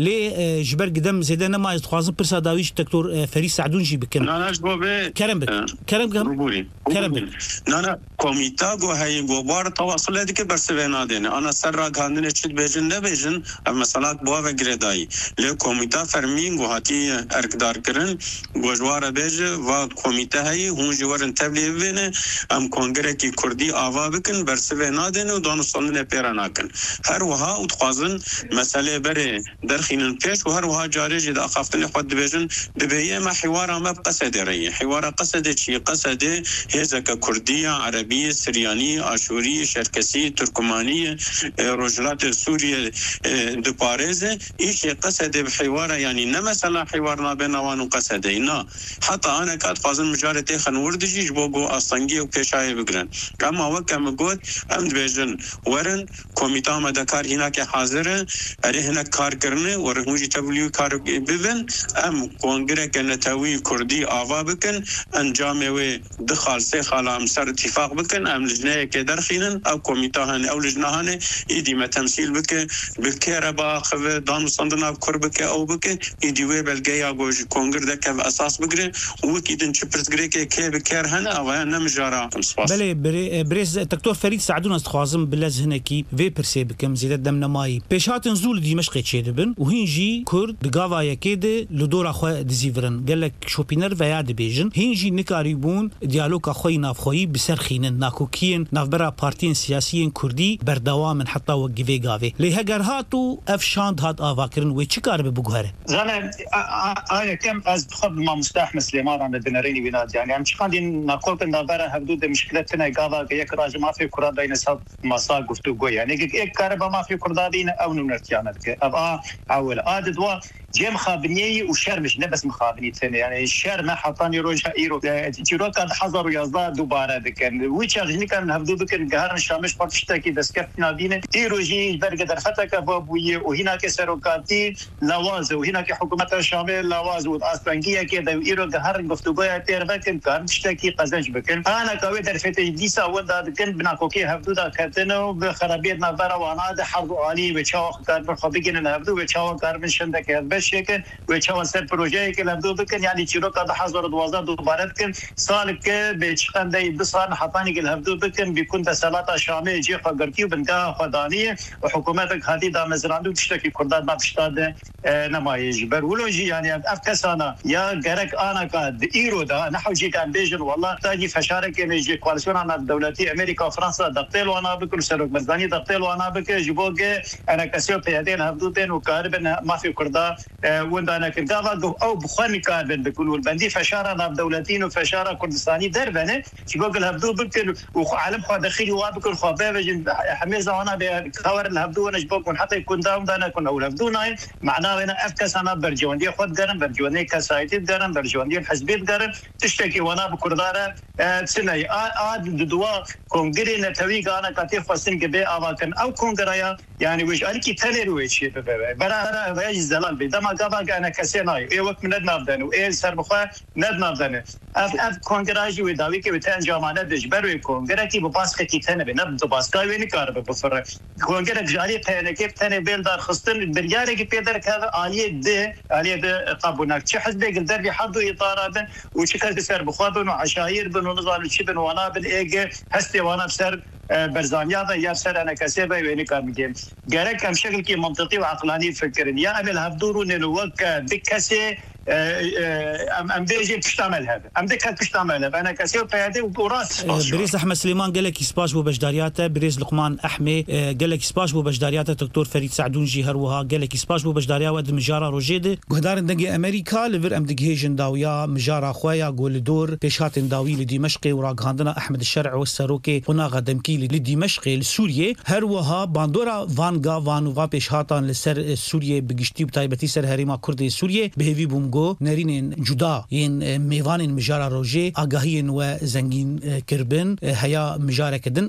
Speaker 2: لی جبر قدم زیده نما از خوازم پرسا داویش دکتور فری سعدون جی بکن
Speaker 5: نه نه جبو به
Speaker 2: کرم بک کرم بک کرم بک
Speaker 5: نه نه کمیتا گو هی گوبار تواصل دیگه برسه نادینه انا سر را گاندنه چید بیجن نبیجن مثلا بوا و گردایی لی کمیتا فرمین گو هاتی ارکدار کرن گوجوار بیجه و کمیته هی هون جوارن تبلیغ بینه ام کنگره کی کردی آوا بکن برسه نادینه و دانستان پیرا نکن هر وها اتخوازن مسئله بره درخینن پیش و هر وها جاری جد اخافتن خود بیجن دبیه ما حوار ما بقصد رئی حوار قصد چی قصد هزک کردی عربی سریانی آشوری شرکسی ترکمانی رجلات سوریه دو پارزه ایش قصد بحوار يعني نه مثلا حوارنا بينوان وقصد نه حتى انا كاد قازم مجارتي خنوردجي جبوغو اصنگي و پیشای بگرن اما وکم گوت ام بيجن ورن کمیتا مدکار هنا که حاضر اره هنا کار کرنه ور هوجي تبلیو کار ببن ام کنگره که نتوی کردی آوا بکن انجام و دخال سه خالام سر اتفاق بکن ام لجنه که درخینن او کمیتا هن او لجنه هن ایدی ما تمثيل بك بالكهرباء خو دان صندنا كربك او بك ایدی و بلگیا گوش کنگر ده که اساس بگیره و کیدن چپرس گره که که بکر هن او نمجارا
Speaker 2: بله بريز دكتور فريد سعدون استخوازم بلز هناكي في برسي بكم زيادة دم نماي بيشات نزول دمشق تشيدبن وهنجي كرد دغاوا يكيد لدور اخو دزيفرن قال لك شوبينر ويا دبيجن هنجي نكاريبون ديالوج اخوي نافخوي بسرخين ناكوكين نافبرا بارتين سياسيين كردي بردوام حتى وقفي غافي لهجر هاتو افشاند هات افاكرن ويتشكار ببوغهره
Speaker 6: زانا انا كم از خب ما مستحمل سليمان عند بنريني بنات يعني ام شخاندين نقول كنا برا حدود مشكلتنا غافا يك راج ما في كرة بين سب مسا گفتگو يعني یک كهرباء ما في كرة دين او نرتيانت ابا اول عاد دوا جيم خابنيه وشر مش بس مخابني ثاني يعني الشر ما حطاني روجا ايرو تيرو كان حضر يزدا دوباره دكن ويش غني كان هبدو دكن قهر شامش بتشتكي بس كفنا بين ايروجي برقدر فتك بابويه وهناك سروكاتي لواز وهناك حكومه الشامل لواز واصلنجيه كده ايرو قهر گفتگو تيربكن كان تشتكي قزنج بكن انا كوي درفتي ديسا ودا دكن بناكوكي هبدو دا كتنو بخرابيتنا برا وانا حرب علي وچاو كان بخبيجن هبدو وچاو كاربن شندك بس شكل وچاو سر پروژه که هبدو بكن يعني تيرو قد حضر دوازده دوباره كن سال که بچخن دي بصان حطاني که هبدو بكن بيكون تسالات شامل جي قرتي وبنكا خدانيه وحكومتك هذه دا مزراندو تشتكي كردات ما تشتاد نمايج برولوجي يعني افكسانا يا جرك انا قد ايرو دا نحو جي كان بيجن والله تاجي فشارك يجي كواليسيون انا دولتي امريكا وفرنسا دقتل وانا بكل سرق مزداني دقتل وانا بك جيبوك انا كسيو بيادين هبدوتين وكاربن ما في كردا وند انا كدافا او بخاني كاربن بكل والبندي فشاره انا دولتين وفشاره كردستاني دربنه جيبوك الهبدو بكل وعالم خو داخلي وابكل خباب حميزه وانا بخبر الهبدو انا جيبوك حتى يكون داوم انا كنا ولهبدونا معناه انا افكس انا برجوندي خد قرن برجوندي كسايتي قرن برجوندي الحزبيت قرن تشتكي وانا بكرداره سنه اد دوا كونغري نتوي انا كاتي فاستين كبي اواكن او كونغرايا يعني وش عليكي تنروي شيء برا برا زلال بيدما قبا انا كسيناي اي وقت من ندنا بدنو اي سربخه ندنا بدنو اف اف كونغراجي وداوي كي بتان جامانه دجبرو كونغراتي بباسكتي تنبي نبد باسكاي وين كارب بفر كونغرا جاري تاني كيف تاني بيلدار خصتن برياري كي بيدر كذا عليه ده عليه ده قابونك شي حد بيقدر بيحدوا اطارات وشكل سربخه بنو عشاير بنو نضال شي بنو وانا بالايجي هستي وانا بسر برزانيا يا سر انا كسبه وين كان مجيم جارك كم شكل كي منطقي وعقلاني فكرني يا امل هبدورون الوك بكسي ام ام بيجي بتعمل هذا ام ديك بتعمل هذا انا كسي وقيادي وراس
Speaker 2: بريز احمد سليمان قال لك سباش بو بجدارياته بريز لقمان احمي قال لك سباش بو بجدارياته دكتور فريد سعدونجي هروها قال لك سباش بو بجداريا ود مجاره روجيد قهدار دنگي امريكا لفر ام دغهيجن داويا مجاره خويا قول دور بيشات داوي لدمشق وراغاندنا احمد الشرع والسروكي هنا غدمكي لدمشق لسوريا هروها باندورا فانغا فانوفا بيشاتان لسر سوريا بگشتي بتايبتي سر هريما كرد سوريا بهوي بومغو نرين جدا ين ميوان مجاره روجي اگاهين و زنگين كربن هيا مجاره كدن